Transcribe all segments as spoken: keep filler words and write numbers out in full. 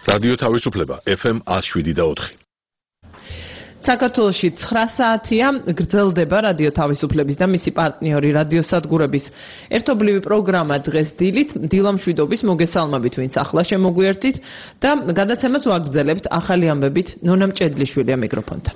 რადიო თავისუფლება ეფ ემ one oh seven და four. საქართველოში ცხრა საათია გრძელდება რადიო თავისუფლების და მისი პარტნიორი რადიოსადგურების ერთობლივი პროგრამა დღეს დილით დილა მშვიდობის მოგესალმებით ვინც ახლა შემოგვიერთით და გადაცემას ვაგრძელებთ ახალი ამბებით ნონა მჭედლიშვილია მიკროფონთან.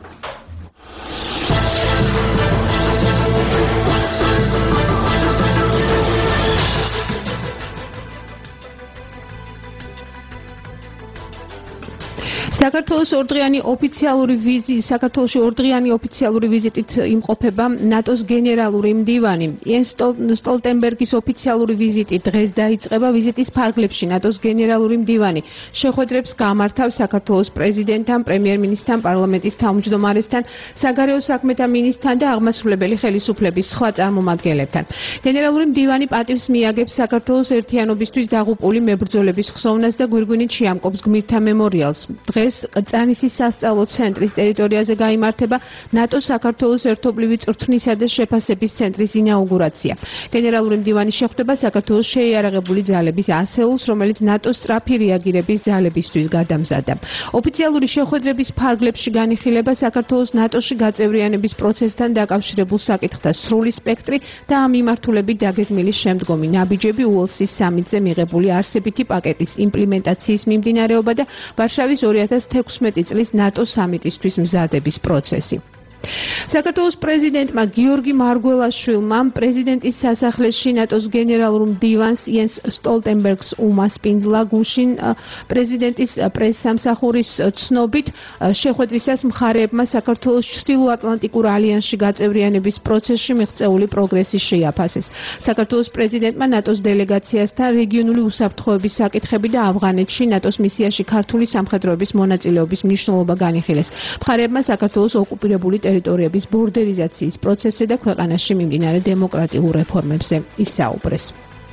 საქართველოს ორდღიანი ოფიციალური ვიზიტი საქართველოში ორდღიანი ოფიციალური ვიზიტით იმყოფება ნატოს გენერალური მდივანი იენს სტოლტენბერგის ოფიციალური ვიზიტი დღეს დაიწყება ვიზიტის ფარგლებში ნატოს გენერალური მდივანი შეხვედრებს გამართავს საქართველოს პრეზიდენტთან პრემიერ-მინისტრთან პარლამენტის თავმჯდომარესთან საგარეო საქმეთა მინისტრთან და აღმასრულებელი ხელისუფლების სხვა წარმომადგენლებთან გენერალური მდივანი პატივს მიაგებს საქართველოს ერთიანობისთვის დაღუპული მებრძოლების ხსოვნას და გვირგვინით შეამკობს გმირთა მემორიალს დღეს წანისის სასწავლო ცენტრის ტერიტორიაზე გაიმართება ნატოს საქართველოს ერთობლივი წვრთნისა და შეფასების ცენტრის ინაუგურაცია. გენერალური მდივანი შეხვდება საქართველოს შეიარაღებული ძალების ასეულს, რომელიც ნატოს სწრაფი რეაგირების ძალებისთვის გადამზადდა. ოფიციალური შეხვედრების ფარგლებში განიხილება საქართველოს ნატოში გაწევრიანების პროცესთან დაკავშირებულ საკითხთა სრული სპექტრი და ამ მიმართულებით დაგეგმილი შემდგომი ნაბიჯები უელსის სამიტზე მიღებული არსებითი პაკეტის იმპლემენტაციის მიმდინარეობა და ვარშავის two thousand sixteen წლის ნატოს სამიტისთვის მზადების პროცესი. საქართველოს პრეზიდენტმა გიორგი მარგველაშვილმა პრეზიდენტის სასახლეში ნატოს გენერალურ მდივანს იენს სტოლტენბერგს უმასპინძლა გუშინ პრეზიდენტის პრესსამსახურის ცნობით შეხვედრისას მხარეებმა საქართველოს ჩრდილოატლანტიკურ ალიანსში გაწევრიანების პროცესში მიღწეული პროგრესი შეაფასეს. საქართველოს პრეზიდენტმა ნატოს დელეგაციასთან რეგიონული უსაფრთხოების საკითხები და ავღანეთში ნატოს მისიაში ქართული სამხედროების მონაწილეობის მნიშვნელობა განიხილეს. მხარეებმა საქართველოს ოკუპირებული ტერიტორიების ბორდერიზაციის პროცესზე და ქვეყანაში მიმდინარე დემოკრატიულ რეფორმებზე ისაუბრეს.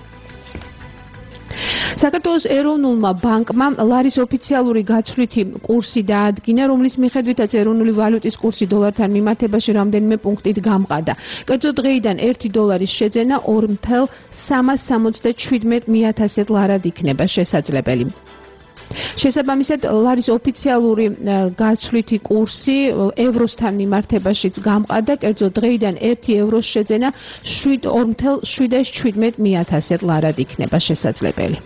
საქართველოს ეროვნულმა ბანკმა ლარის ოფიციალური გაცვლითი კურსი დაადგინა, რომლის მიხედვითაც ეროვნული ვალუტის კურსი დოლართან მიმართებაში რამდენიმე პუნქტით გამყარდა. კერძო დღეიდან ერთი დოლარის შეძენა two point three seven zero ლარად იქნება შესაძლებელი. შესაბამისად ლარის ოფიციალური გაცვლითი კურსი ევროსთან მიმართებაშიც გამყარდა, კერძო დღეიდან ერთი ევროს შეძენა two point seven seven zero ლარად იქნება შესაძლებელი.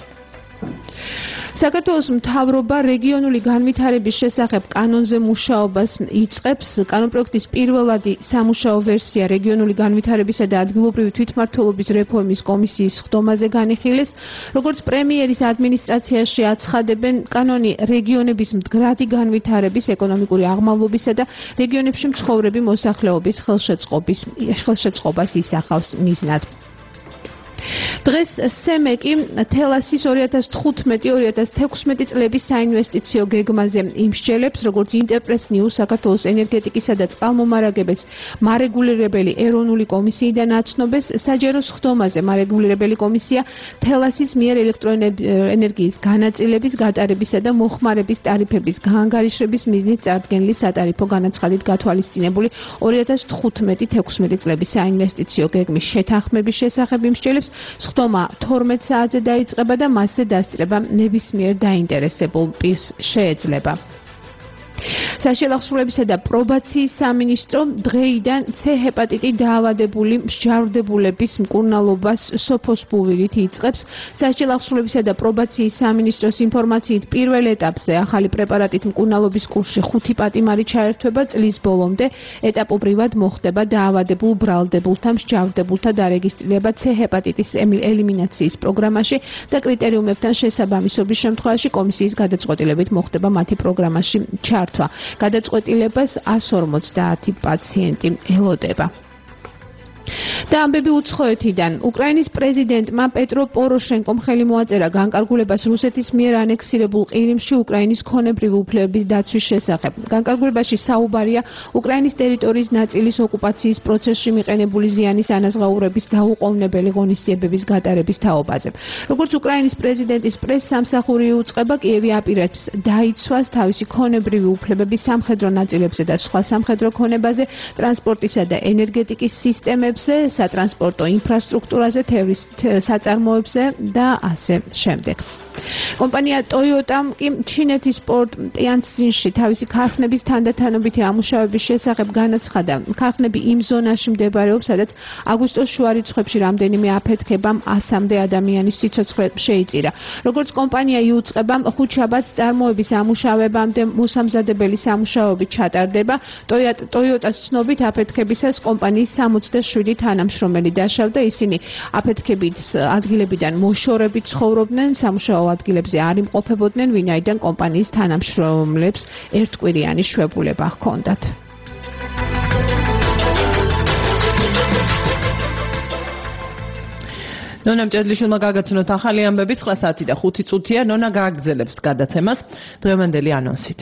საქართველოს მთავრობა რეგიონული განვითარების შესახებ კანონზე მუშაობას იწყებს. კანონპროექტის პირველადი სამუშაო ვერსია რეგიონული განვითარებისა და ადგილობრივი თვითმმართველობის რეფორმის კომისიის ხდომაზე განიხილეს. როგორც პრემიერის ადმინისტრაციაში აცხადებენ, კანონი რეგიონების მდგრადი განვითარების, ეკონომიკური აღმავლობისა და რეგიონებში მცხოვრები მოსახლეობის ხელშეწყობას ისახავს მიზნად. დღეს სემეკი თელასის two thousand fifteen two thousand sixteen წლების საინვესტიციო გეგმაზე იმსჯელებს, როგორც ინტერპრეს ნიუს საქართველოს ენერგეტიკისა და წყალმომარაგების მარეგულირებელი ეროვნული კომისიიდან აცნობეს. საჯარო სხდომაზე მარეგულირებელი კომისია თელასის მიერ ელექტროენერგიის განაწილების, გატარებისა და მოხმარების ტარიფების გაანგარიშების მიზნით წარდგენილი სატარიფო განაცხადით გათვალისწინებული two thousand fifteen sixteen წლების საინვესტიციო გეგმის შეთანხმების შესახებ იმსჯელებს. სხდომა twelve საათზე დაიწყება და მასზე დასწრება ნებისმიერ დაინტერესებულ პირს შეეძლება. საშელახსრულებისა და პრობაციის სამინისტრო დღეიდან C ჰეპატიტით დაავადებული მსჯავრდებულების მკურნალობას სოფოსბუვილით იწყებს. საშელახსრულებისა და პრობაციის სამინისტროს ინფორმაციით პირველ ეტაპზე ახალი პრეპარატით მკურნალობის კურსში ხუთი პატიმარი ჩაერთვება წლის ბოლომდე. ეტაპობრივად მოხდება დაავადებულ ბრალდებულთა მსჯავრდებულთა დარეგისტრირება C ჰეპატიტის ელიმინაციის პროგრამაში და კრიტერიუმებთან შესაბამისობის შემთხვევაში კომისიის გადაწყვეტილებით მოხდება მათი პროგრამაში ჩართვა. გადაწყვეტილებას one hundred forty პაციენტი ელოდება. და ამბები უცხოეთიდან. უკრაინის პრეზიდენტმა პეტრო პოროშენკომ ხელი მოაწერა განკარგულებას რუსეთის მიერ ანექსირებულ ყირიმში უკრაინის ქონებრივი უფლებების დაცვის შესახებ. განკარგულებაში საუბარია უკრაინის ტერიტორიის ნაწილის ოკუპაციის პროცესში მიყენებული ზიანის ანაზღაურების დაუყოვნებელი ღონისძიებების გატარების თაობაზე. როგორც უკრაინის პრეზიდენტის პრესსამსახური იუწყება, კიევი აპირებს დაიცვას თავისი ქონებრივი უფლებები სამხედრო ნაწილებზე და სხვა სამხედრო ქონებაზე, ტრანსპორტისა და ენერგეტიკის სისტემებზე, სატრანსპორტო ინფრასტრუქტურაზე, თევრის საწარმოებზე და ასე შემდეგ. კომპანია Toyota-მ კი ჩინეთის პორტ ტიანცინში თავისი ქარხნების თანდათანობითი ამუშავების შესახებ განაცხადა. ქარხნები იმ ზონაში მდებარეობს, სადაც აგვისტოს შუა რიცხვებში რამდენიმე აფეთქებამ ასამდე ადამიანის სიცოცხლე შეიწირა. როგორც კომპანია იუწყება, ხუთშაბათს წარმოების ამუშავებამდე მოსამზადებელი სამუშაოები ჩატარდება. Toyota-ს ცნობით აფეთქებისას კომპანიის სამოცდაშვიდი თანამშრომელი დაშავდა. ისინი აფეთქებით ადგილებიდან მოშორებით ცხოვრობდნენ, სამუშაო ადგილებზე არ იმყოფებოდნენ, ვინაიდან კომპანიის თანამშრომლებს ერთკვირიანი შვებულება ჰქონდათ. ნონა მჭედლიშვილმა გაგაცნოთ ახალი ამბები ცხრა საათი და ხუთი წუთია. ნონა გააგრძელებს გადაცემას დღევანდელი ანონსით.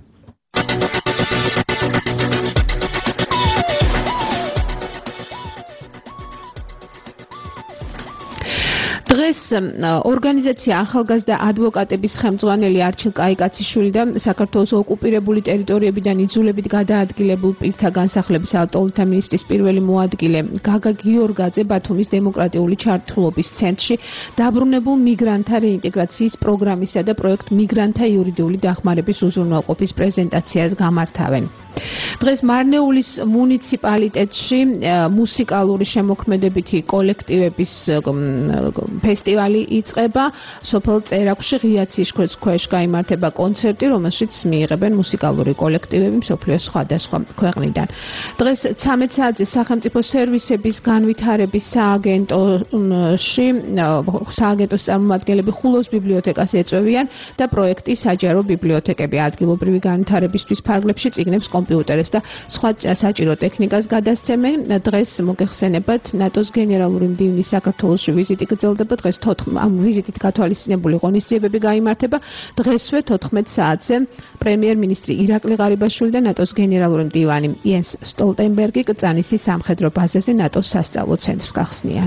დღეს ორგანიზაცია ახალგაზრდა ადვოკატების ხელმძღვანელი არჩილ კაიკაციშვილი და საქართველოს ოკუპირებული ტერიტორიებიდან იძულებით გადაადგილებულ პირთა განსახლების ავტორთა მინისტრის პირველი მოადგილე გაგა გიორგაძე ბათუმის დემოკრატიული ჩართულობის ცენტრში დაბრუნებულ მიგრანტთა რეინტეგრაციის პროგრამისა და პროექტ მიგრანტთა იურიდიული დახმარების უზრუნველყოფის პრეზენტაციას გამართავენ. დღეს მარნეულის მუნიციპალიტეტში მუსიკალური შემოქმედებითი კოლექტივების ფესტივალი იწყება. სოფელ წერაქვში ღია ციშქრის ქვეშ გაიმართება კონცერტი, რომელშიც მიიღებენ მუსიკალური კოლექტივები მსოფლიოს სხვადასხვა ქვეყნიდან. დღეს ცამეტ საათზე სახელმწიფო სერვისების განვითარების სააგენტოში სააგენტოს წარმომადგენლები ხულოს ბიბლიოთეკას ეწვევიან და პროექტი საჯარო ბიბლიოთეკები ადგილობრივი განვითარებისთვის ფარგლებში წიგნებს, კომპიუტერებს და სხვა საჭირო ტექნიკას გადასცემენ. დღეს მოგეხსენებათ ნატოს გენერალური მდივნის საქართველოში ვიზიტი გრძელდება. დღეს ამ ვიზიტით გათვალისწინებული ღონისძიებები გაიმართება. დღესვე თოთხმეტ საათზე პრემიერ-მინისტრი ირაკლი ღარიბაშვილი და ნატოს გენერალური მდივანი იენს სტოლტენბერგი კრწანისის სამხედრო ბაზაზე ნატოს სასწავლო ცენტრს გახსნიან.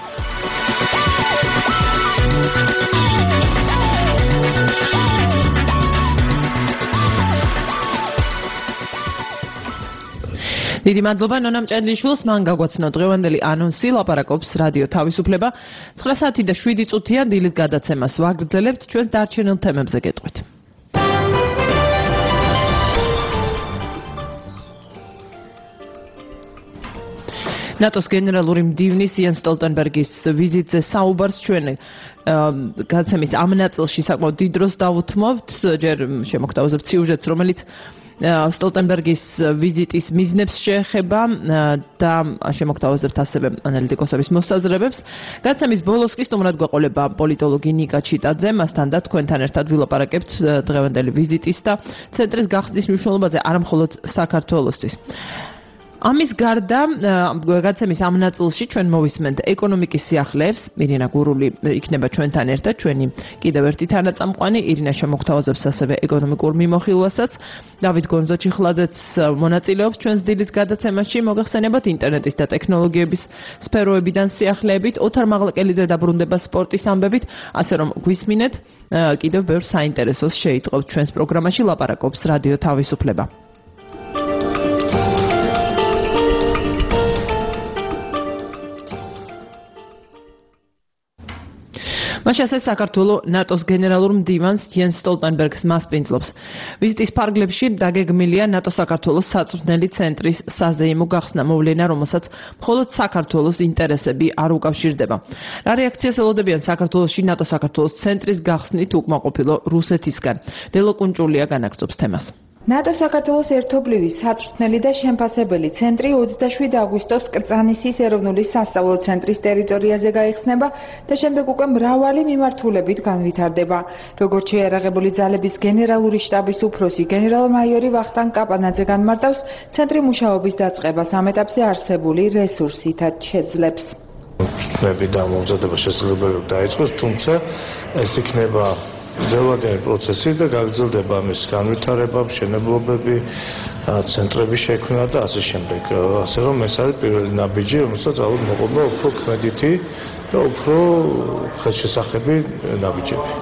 დიდი მადლობა ნონა მჭედლიშვილს. მან გაგვაცნო დღევანდელი ანონსი. ლაპარაკობს რადიო თავისუფლება. ცხრა საათი და შვიდი წუთია. დილის გადაცემას ვაგრძელებთ. ჩვენს დარჩენილ თემებზე გეტყვით. ნატოს გენერალური მდივნის იენს სტოლტენბერგის ვიზიტზე საუბარს ჩვენ გადაცემის ამ ნაწილში საკმაოდ დიდ დროს დავუთმობთ. ჯერ შემოგთავაზებთ სიუჟეტს, რომელიც სტოლტენბერგის ვიზიტის მიზნებს შეეხება და შემოგთავაზებთ ასევე ანალიტიკოსების მოსაზრებებს. გადაცემის ბოლოს კი სტუმრად გვეყოლება პოლიტოლოგი ნიკა ჩიტაძე. მასთან და თქვენთან ერთად ვილაპარაკებთ დღევანდელი ვიზიტის და ცენტრის გახსნის მნიშვნელობაზე არა მხოლოდ საქართველოსთვის. ამის გარდა გადაცემის ამ ნაწილში ჩვენ მოვისმენთ ეკონომიკის სიახლეებს. ირინა გურული იქნება ჩვენთან ერთად, ჩვენი კიდევ ერთი თანაწამყვანი. ირინა შემოგთავაზებს ასევე ეკონომიკურ მიმოხილვასაც. დავით გონზო-ჩიხლაძეც მონაწილეობს ჩვენს დილის გადაცემაში. მოგეხსენებათ ინტერნეტის და ტექნოლოგიების სფეროებიდან სიახლეებით. ოთარ მაღლაკელიძე დაბრუნდება სპორტის ამბებით, ასე რომ გვისმინეთ კიდევ ბევრ საინტერესოს შეიტყობთ ჩვენს პროგრამაში. ლაპარაკობს რადიო თავისუფლება. მაშასე საქართველოს ნატოს გენერალურ მდივანს იენს სტოლტენბერგს მასპინძლობს. ვიზიტის ფარგლებში დაგეგმილია ნატო-საქართველოს საწვრთნელი ცენტრის საზეიმო გახსნა მოვლენა, რომელსაც მხოლოდ საქართველოს ინტერესები არ უკავშირდება. რა რეაქციას ელოდებიან საქართველოში ნატო-საქართველოს ცენტრის გახსნით უკმაყოფილო რუსეთისგან? დელო კუნჭულია განაგრძობს თემას. ნატო-საქართველოს ერთობლივი საწვრთნელი და შემფასებელი ცენტრი ოცდაშვიდი აგვისტოს კრწანისის ეროვნული სასწავლო ცენტრის ტერიტორიაზე გაიხსნება და შემდეგ უკვე მრავალი მიმართულებით განვითარდება. როგორც შეიარაღებული ძალების გენერალური შტაბის უფროსი გენერალ-მაიორი ვახტანგ კაპანაძე განმარტავს, ცენტრი მუშაობის დაწყებას ამ ეტაპზე არსებული რესურსითაც შეძლებს. წვნები და მომზადება შესაძლებელი დაიწყოს, თუმცა ეს იქნება გრძელვადიანი პროცესი და გაგრძელდება ამის განვითარება, მშენებლობები, ცენტრების შექმნა და ასე შემდეგ. ასე რომ ეს არის პირველი ნაბიჯი, რომელსაც ალბათ მოყვება უფრო ქმედითი და უფრო ხელშესახები ნაბიჯები.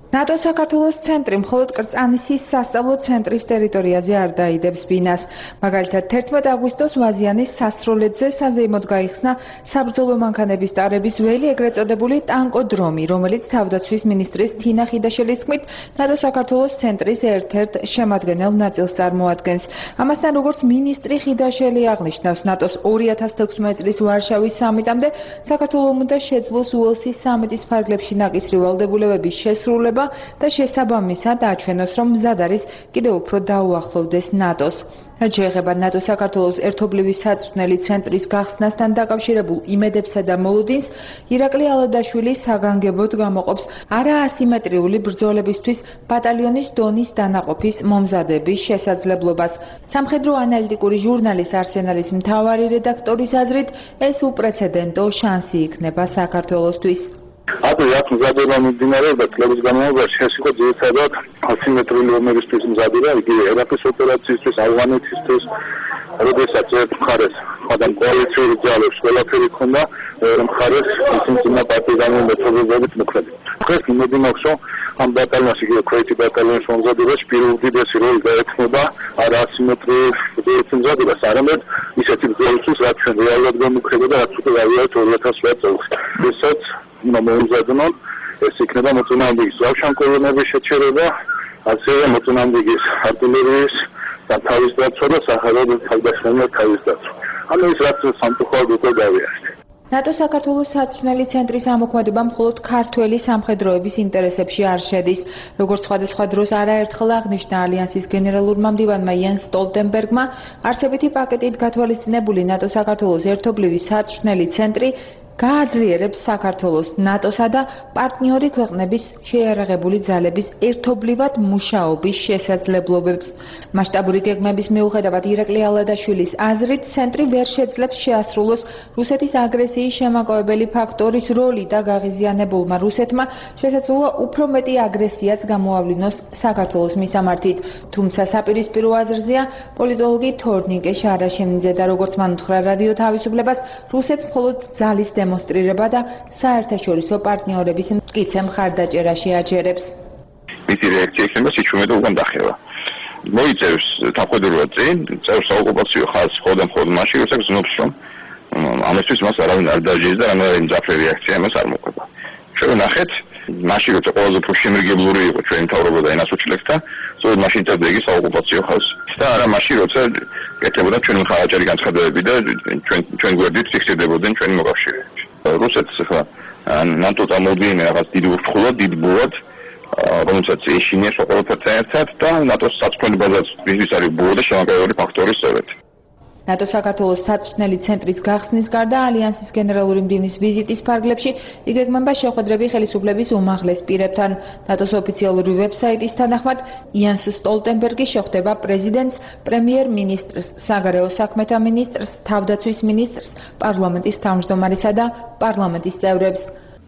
ნატო საქართველოს ცენტრი მხოლოდ კრწანისის სასწავლო ცენტრის ტერიტორიაზე არ დაიდებს ბინას. მაგალითად, თერთმეტ აგვისტოს ვაზიანის სასროლედზე საზეიმოდ გაიხსნა საბრძოლო მანქანების ტარების ველი, ეგრეთ წოდებული ტანკოდრომი, რომელიც თავდაცვის მინისტრის თინა ხიდაშელის თქმით, ნატო საქართველოს ცენტრის ერთ-ერთ შემადგენელ ნაწილს წარმოადგენს. ამასთან, როგორც მინისტრი ხიდაშელი აღნიშნავს, ნატოს ორი ათას თექვსმეტ წლის ვარშავის სამიტამდე საქართველოს უნდა შეძლოს უელსის სამიტის ფარგლებში ნაკისრი ვალდებულებების შესრულება და შესაბამისად აჩვენოს, რომ მზად არის კიდევ უფრო დაუახლოვდეს ნატოს. რაც შეეხება ნატო საქართველოს ერთობლივი საწვრთნელი ცენტრის გახსნასთან დაკავშირებულ იმედებსა და მოლოდინს, ირაკლი ალადაშვილი საგანგებოდ გამოყოფს არაასიმეტრიული ბრძოლებისთვის ბატალიონის დონის დანაყოფის მომზადების შესაძლებლობას. სამხედრო ანალიტიკური ჟურნალის არსენალის მთავარი რედაქტორის აზრით, ეს უპრეცედენტო შანსი იქნება საქართველოსთვის. აბა აქ მზადება მიმდინარეობდა წლების განმავლობაში, ეს იყო ძირითადად ასიმეტრიული ომებისთვის მზადება, იგივე ერაყის ოპერაციისთვის, ავღანეთისთვის, როდესაც ერთ მხარეს ხადამ კოალიციური ძალებს ყველაფერი ჰქონდა, მეორე მხარეს ისინი პარტიზანული მეთოდებით მოქმედებდნენ. დღეს იმედი მაქვს, რომ ამ ბატალიონს, იგივე ქვეითი ბატალიონის მომზადებაში პირველ უდიდესი როლი გაეთმობა არა ასიმეტრიული მზადებას, არამედ ისეთი ბრძოლისთვის, რაც ჩვენ რეალურად გამოხდება, რაც უკვე გავიარეთ ორი ათას შვიდ წელს. ესაც მომზადნონ ეს იქნება მოწინააღმდეგის ლავშანკოვლენების შეჩერება, ასევე მოწინააღმდეგის артиллерიის და თავის დაცვა და სახარების თავდასხმის თავის დაცვა. ანუ ეს რაც სამწუხაროდ უკვე გავიარეთ. ნატო საქართველოს საწვრთნელი ცენტრის ამოქმედება მხოლოდ ქართველი სამხედროების ინტერესებში არ შედის. როგორც სხვადასხვა დროს არაერთხელ აღნიშნა ალიანსის გენერალურმა მდივანმა იენს სტოლტენბერგმა, არსებითი პაკეტით გათვალისწინებული ნატო საქართველოს ერთობლივი საწვრთნელი ცენტრი გააძლიერებს საქართველოს, ნატოსა და პარტნიორი ქვეყნების შეიარაღებული ძალების ერთობლივად მუშაობის შესაძლებლობებს. მასშტაბური გეგმების მიუხედავად, ირაკლი ალადაშვილის აზრით, ცენტრი ვერ შეძლებს შეასრულოს რუსეთის აგრესიის შემაკავებელი ფაქტორის როლი და გაღიზიანებულმა რუსეთმა შესაძლოა უფრო მეტი აგრესიაც გამოავლინოს საქართველოს მისამართით. თუმცა საპირისპირო აზრზეა პოლიტოლოგი თორნიკე შარაშენიძე და როგორც მან უთხრა რადიო თავისუფლებას, რუსეთს მხოლოდ ძალის დემონსტრირება და საერთაშორისო პარტნიორების მტკიცე მხარდაჭერაში აჯერებს. მისი რეაქცია იქნება სიჩუმე და უკან დახევა. მოიწევს თავხედროა წინ, წევს საოკუპაციო ხაზს მხოლოდ მხოლოდ მაშინ, როდესაც გზნობს, რომ ამისთვის მას არავინ არ დაჯერს და ამავე მძაფრი რეაქცია მას არ მოყვება. ჩვენ ვნახეთ, მაშინ როცა ყველაზე უფრო შემრიგებლური იყო ჩვენი მთავრობა და ენას უჩლებდა, სწორედ მაშინ წერდა იგი საოკუპაციო ხაზს. და არა მაშინ როცა კეთებოდა ჩვენი მხარდაჭერი განცხადებები და ჩვენ ჩვენ გვერდით ფიქსირდებოდნენ ჩვენი მოკავშირეები. რუსეთს ხა ნატო წამოვიდნენ რაღაც დიდ ურთულად, დიდ ბულად, რომელსაც ეშინია ყველაფერთან ერთად და ნატოს საწვრთნელი ბაზაც ის არის ბულა და შემაკავებელი ფაქტორის სწორედ. ნატო საქართველოს საწვრთნელი ცენტრის გახსნის გარდა ალიანსის გენერალური მდივნის ვიზიტის ფარგლებში იგეგმება შეხვედრები ხელისუფლების უმაღლეს პირებთან. ნატოს ოფიციალური ვებსაიტის თანახმად, იენს სტოლტენბერგი შეხვდება პრეზიდენტს, პრემიერ-მინისტრს, საგარეო საქმეთა მინისტრს, თავდაცვის მინისტრს, პარლამენტის თავმჯდომარესა და პარლამენტის წევრებს.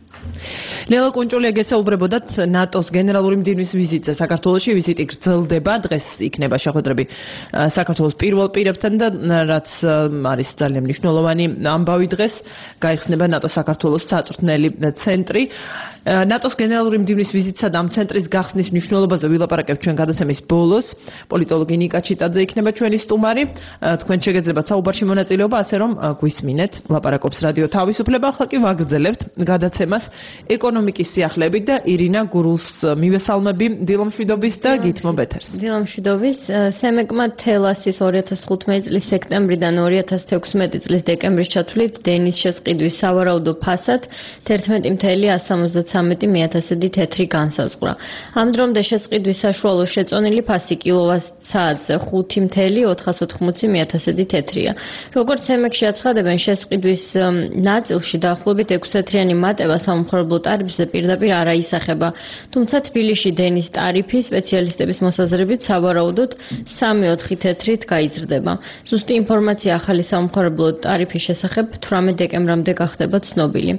ლელა კუნჭულია გესაუბრებოდათ ნატოს გენერალური მდივნის ვიზიტზე საქართველოში. ვიზიტი გრძელდება, დღეს იქნება შეხვედრები საქართველოს პირველ პირებთან და რაც არის ძალიან მნიშვნელოვანი ამბავი, დღეს გაიხსნება ნატო საქართველოს საწვრთნელი ცენტრი. ნატოს გენერალური მდივნის ვიზიტსა და ამ ცენტრის გახსნის მნიშვნელობაზე ვილაპარაკებთ ჩვენ გადაცემის ბოლოს. პოლიტოლოგი ნიკა ჩიტაძე იქნება ჩვენი სტუმარი. თქვენ შეგეძლებათ საუბარში მონაწილეობა, ასე რომ გვისმინეთ. ლაპარაკობს რადიო თავისუფლება. ახლა კი ვაგრძელებთ გადაცემას ეკონომიკის სიახლეებით და ირინა გურულს მივესალმები დილომშვიდობის და გითმობ ეთერს. დილომშვიდობის. სემეკმა თელასის ორი ათას თხუთმეტი წლის სექტემბრიდან ორი ათას თექვსმეტი წლის დეკემბრის ჩათვლით დენის შესყიდვის სავარაუდო ფასად თერთმეტი ათას სამოცდათრამეტი მეათასედი თეთრი განსაზღვრა. ამ დრომდე შესყიდვის საშუალო შეწონილი ფასი კილოვატ-საათზე ხუთი ოთხას ოთხმოცი მეათასედი თეთრია. როგორც სემეკში აცხადებენ, შესყიდვის ნაწილში დაახლოებით ექვსთეთრიანი მატება სამომხმარებლო ტარიფზე პირდაპირ არ აისახება. თუმცა თბილისში დენის ტარიფი სპეციალისტების მოსაზრებით სავარაუდოდ სამი ოთხი თეთრით გაიზრდება. ზუსტი ინფორმაცია ახალი სამომხმარებლო ტარიფის შესახებ თვრამეტ დეკემბრამდე გახდება ცნობილი.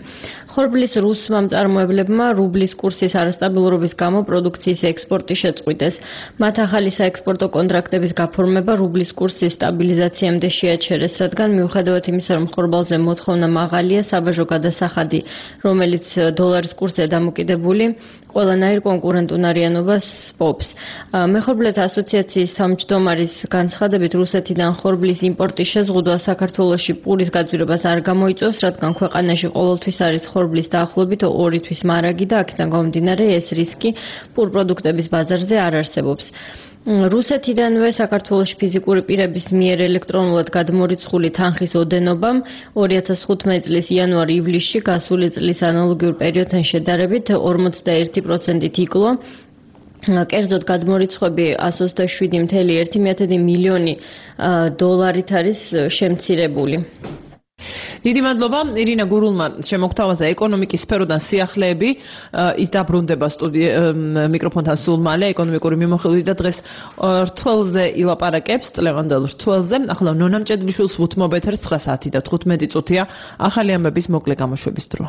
ხორბლის რუსმა მწარმოებლებმა რუბლის კურსის არასტაბილურობის გამო პროდუქციის ექსპორტი შეწყვიტეს. მათ ახალი საექსპორტო კონტრაქტების გაფორმება რუბლის კურსის სტაბილიზაციამდე შეაჩერეს, რადგან მიუხედავად იმისა, რომ ხორბალზე მოთხოვნა მაღალია, საბაჟო გადასახადი, რომელიც დოლარის კურსზე დამოკიდებული, ყველანაირ კონკურენტუნარიანობას სპობს. მეხორბლეთა ასოციაციის თავმჯდომარის განცხადებით, რუსეთიდან ხორბლის იმპორტის შეზღუდვა საქართველოში პურის გაძვირებას არ გამოიწვევს, რადგან ქვეყანაში ყოველთვის არის ხორბლის დაახლოებით ორი თვის მარაგი და აქედან გამომდინარე ეს რისკი პურ პროდუქტების ბაზარზე არ არსებობს. რუსეთიდანვე საქართველოში ფიზიკური პირების მიერ ელექტრონულად გადმორიცხული თანხის ოდენობამ ორი ათას თხუთმეტი წლის იანვარ-ივლისში გასული წლის ანალოგიურ პერიოდთან შედარებით ორმოცდაერთი პროცენტით იკლო. კერძოდ გადმორიცხვები εκατს ოცდაშვიდი წუთი ერთი მილიონი დოლარით არის შემცირებული. დიდი მადლობა ირინა გურულმა შემოგთავაზა ეკონომიკის სფეროდან სიახლეები. ის დაბრუნდება მიკროფონთან სულ მალე ეკონომიკური მიმოხილვით და დღეს რთველზე ილაპარაკებს წლევანდელ რთველზე. ახლა ნონა მჭედლიშვილს ვუთმობ ეთერს ცხრა საათი და თხუთმეტი წუთია ახალი ამბების მოკლე გამოშვების დრო.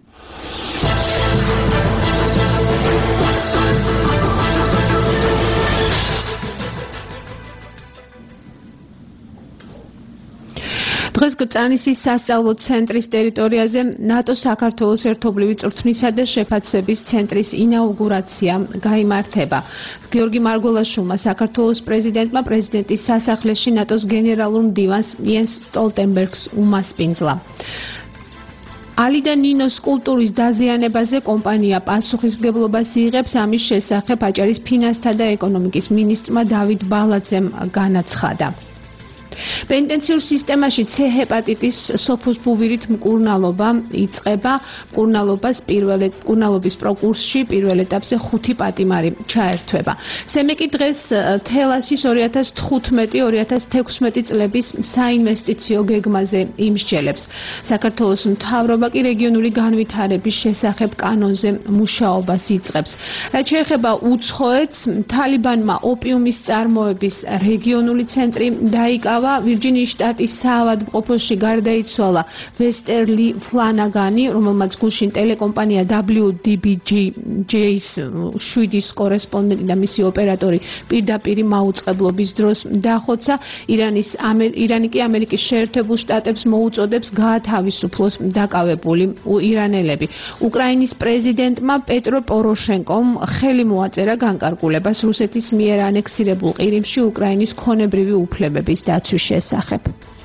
დღეს გწანისის სასწავლო ცენტრის ტერიტორიაზე ნატოს საქართველოს ერთობლივი წვრთნისა და შეფასების ცენტრის ინაუგურაცია გაიმართება. გიორგი მარგველაშვილმა საქართველოს პრეზიდენტმა პრეზიდენტის სასახლეში ნატოს გენერალურ მდივანს იენს სტოლტენბერგს უმასპინძლა. ალი და ნინოს სკულპტურის დაზიანებაზე კომპანია პასუხისმგებლობას იღებს. ამის შესახებ აჭარის ფინანსთა და ეკონომიკის მინისტრმა დავით ბალაძემ განაცხადა. პენტენციურ სისტემაში C ჰეპატიტის სოფოს ბუვირით მკურნალობა იწყება. მკურნალობას პირველ მკურნალობის პროკურსში პირველ ეტაპზე ხუთი პატიმარი ჩაერთვება. სემეკი დღეს თელასის ორი ათას თხუთმეტი ორი ათას თექვსმეტი წლების საინვესტიციო გეგმაზე იმსჯელებს. საქართველოს მთავრობა კი რეგიონული განვითარების შესახებ კანონზე მუშაობას იწყებს. რაც შეეხება უცხოეთს, თალიბანმა ოპიუმის წარმოების რეგიონული ცენტრი დაიკავა. ვირჯინიის შტატის საავადმყოფოში გარდაიცვალა ვესტერლი ფლანაგანი, რომელმაც გუშინ ტელეკომპანია დაბლიუ დი ბი ჯეის შვიდის კორესპონდენტი და მისი ოპერატორი პირდაპირ მაუწყებლობის დროს დახოცა. ირანის ირანი კი ამერიკის შეერთებულ შტატებს მოუწოდებს გაათავისუფლოს დაკავებული ირანელები. უკრაინის პრეზიდენტმა პეტრო პოროშენკომ ხელი მოაწერა განკარგულებას რუსეთის მიერ ანექსირებულ ყირიმში უკრაინის ქონებრივი უფლებების დაცვის შესახებ.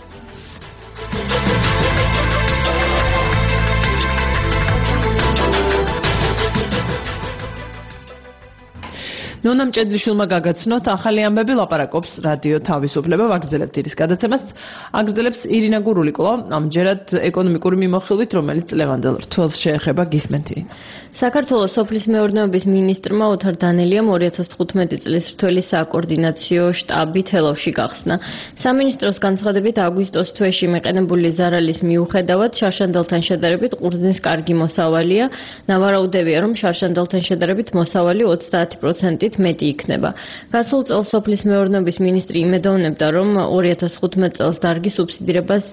ნონა მჭედლიშვილმა გაგაცნოთ ახალი ამბები ლაპარაკობს რადიო თავისუფლება ვაგრძელებთ ირის გადაცემას. აგრძელებს ირინა გურული კლო ამჯერად ეკონომიკური მიმოხილვით, რომელიც ლევანდელ რთველს შეეხება გისმენთ ირინა. საქართველოს სოფლის მეურნეობის მინისტრმა ოთარ დანელიამ ორი ათას თხუთმეტი წლის რთველი საკოორდინაციო შტაბი თელავში გახსნა. სამინისტროს განცხადებით აგვისტოს თვეში მიყენებული ზარალის მიუხედავად შარშანდალთან შედარებით ყურძნის კარგი მოსავალია. ნავარაუდევია, რომ შარშანდალთან შედარებით მოსავალი ოცდაათი პროცენტით მეტი იქნება. გასულ წელს სოფლის მეურნეობის მინისტრი იმედოვნებდა, რომ ორი ათას თხუთმეტი წელს დარგი სუბსიდირებას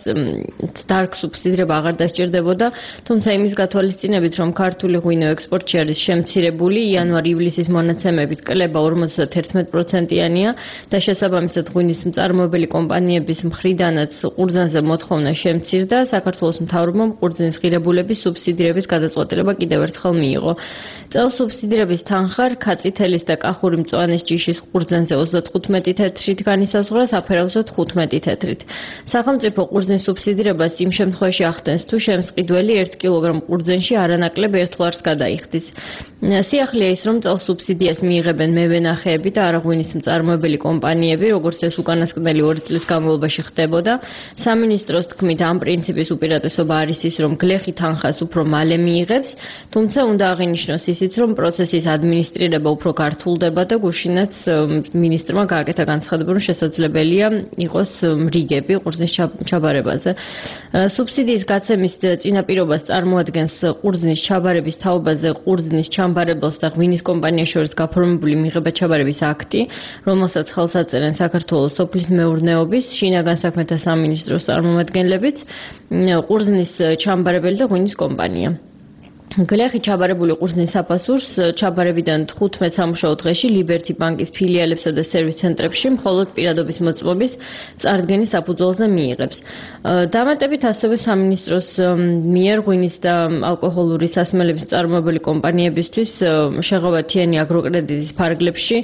დარგ სუბსიდირება აღარ დასჭირდებოდა, თუმცა იმის გათვალისწინებით, რომ ქართული ღვინო ექსპორტში არის შემცირებული, იანვარ-ივლისის მონაცემებით კლება ორმოცდაერთი პროცენტიანია და შესაბამისად ღვინის მწარმოებელი კომპანიების მხრიდანაც ყურძნზე მოთხოვნა შემცირდა. საქართველოს მთავრობამ ყურძნის ღირებულების სუბსიდირების გადაწყვეტილება კიდევ ერთხელ მიიღო. წელს სუბსიდირების თანხა რქაწითელის და კახური მწვანეს ჯიშის ყურძნზე ოცდათხუთმეტი თეთრით განისაზღვრა, საფერავზე თხუთმეტი თეთრით. სახელმწიფო ყურძნის სუბსიდირებას იმ შემთხვევაში ახდენს, თუ შემსყიდველი ერთ კილოგრამ ყურძნში არანაკლებ ერთ ლარს გადაიხდის. სიახლეა ის, რომ წელს სუბსიდიას მიიღებენ მევენახეები და არაღვინის მწარმოებელი კომპანიები, როგორც ეს უკანასკნელი ორი წლის განმავლობაში ხდებოდა. სამინისტროს თქმით, ამ პრინციპის უპირატესობა არის ის, რომ გლეხი თანხას უფრო მალე მიიღებს, თუმცა უნდა აღინიშნოს ისიც, რომ პროცესის ადმინისტრირება უფრო გართულდება და გუშინაც მინისტრმა გააკეთა განცხადება, რომ შესაძლებელია იყოს რიგები ყურძნის ჩაბარებაზე. სუბსიდიის გაცემის წინაპირობას წარმოადგენს ყურძნის ჩაბარების თაობაზე ყურძნის ჩამბარებელს და ღვინის კომპანიას შორის გაფორმებული მიღება ჩაბარების აქტი, რომელსაც ხელს აწერენ საქართველოს სოფლის მეურნეობის, შინაგან საქმეთა სამინისტროს წარმომადგენლებიც, ყურძნის ჩამბარებელი და ღვინის კომპანია. გლეხი ჩაბარებული ყურძნის საფასურს ჩაბარებიდან თხუთმეტ სამუშაო დღეში ლიბერთი ბანკის ფილიალებსა და სერვის ცენტრებში მხოლოდ პირადობის მოწმობის წარდგენის საფუძველზე მიიღებს. დამატებით ასევე სამინისტროს მიერ ღვინის და ალკოჰოლური სასმელების მწარმოებელი კომპანიებისთვის შეღავათიანი აგროკრედიტის ფარგლებში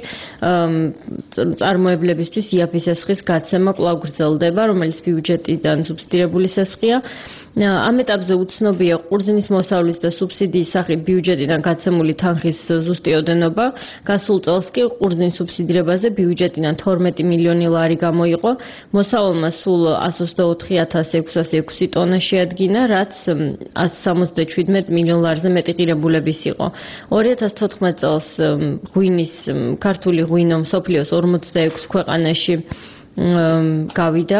მწარმოებლებისთვის იაფის სესხის გაცემა კვლავ გრძელდება, რომელიც ბიუჯეტიდან სუბსიდირებული სესხია. ამ ეტაპზე უცნობია ყურძნის მოსავლის და სუბსიდიის სახით ბიუჯეტიდან გაცემული თანხის ზუსტი ოდენობა. გასულ წელს კი ყურძნის სუბსიდირებაზე ბიუჯეტიდან თორმეტი მილიონი ლარი გამოიყო. მოსავალმა სულ εκατს ოცდაოთხი ათას ექვსას ექვსი ტონა შეადგინა, რაც εκατს სამოცდაშვიდმეტ მილიონ ლარზე მეტი ღირებულების იყო. ორი ათას თოთხმეტ წელს ღვინის ქართული ღვინო მსოფლიოს ორმოცდაექვსი ქვეყანაში გავიდა.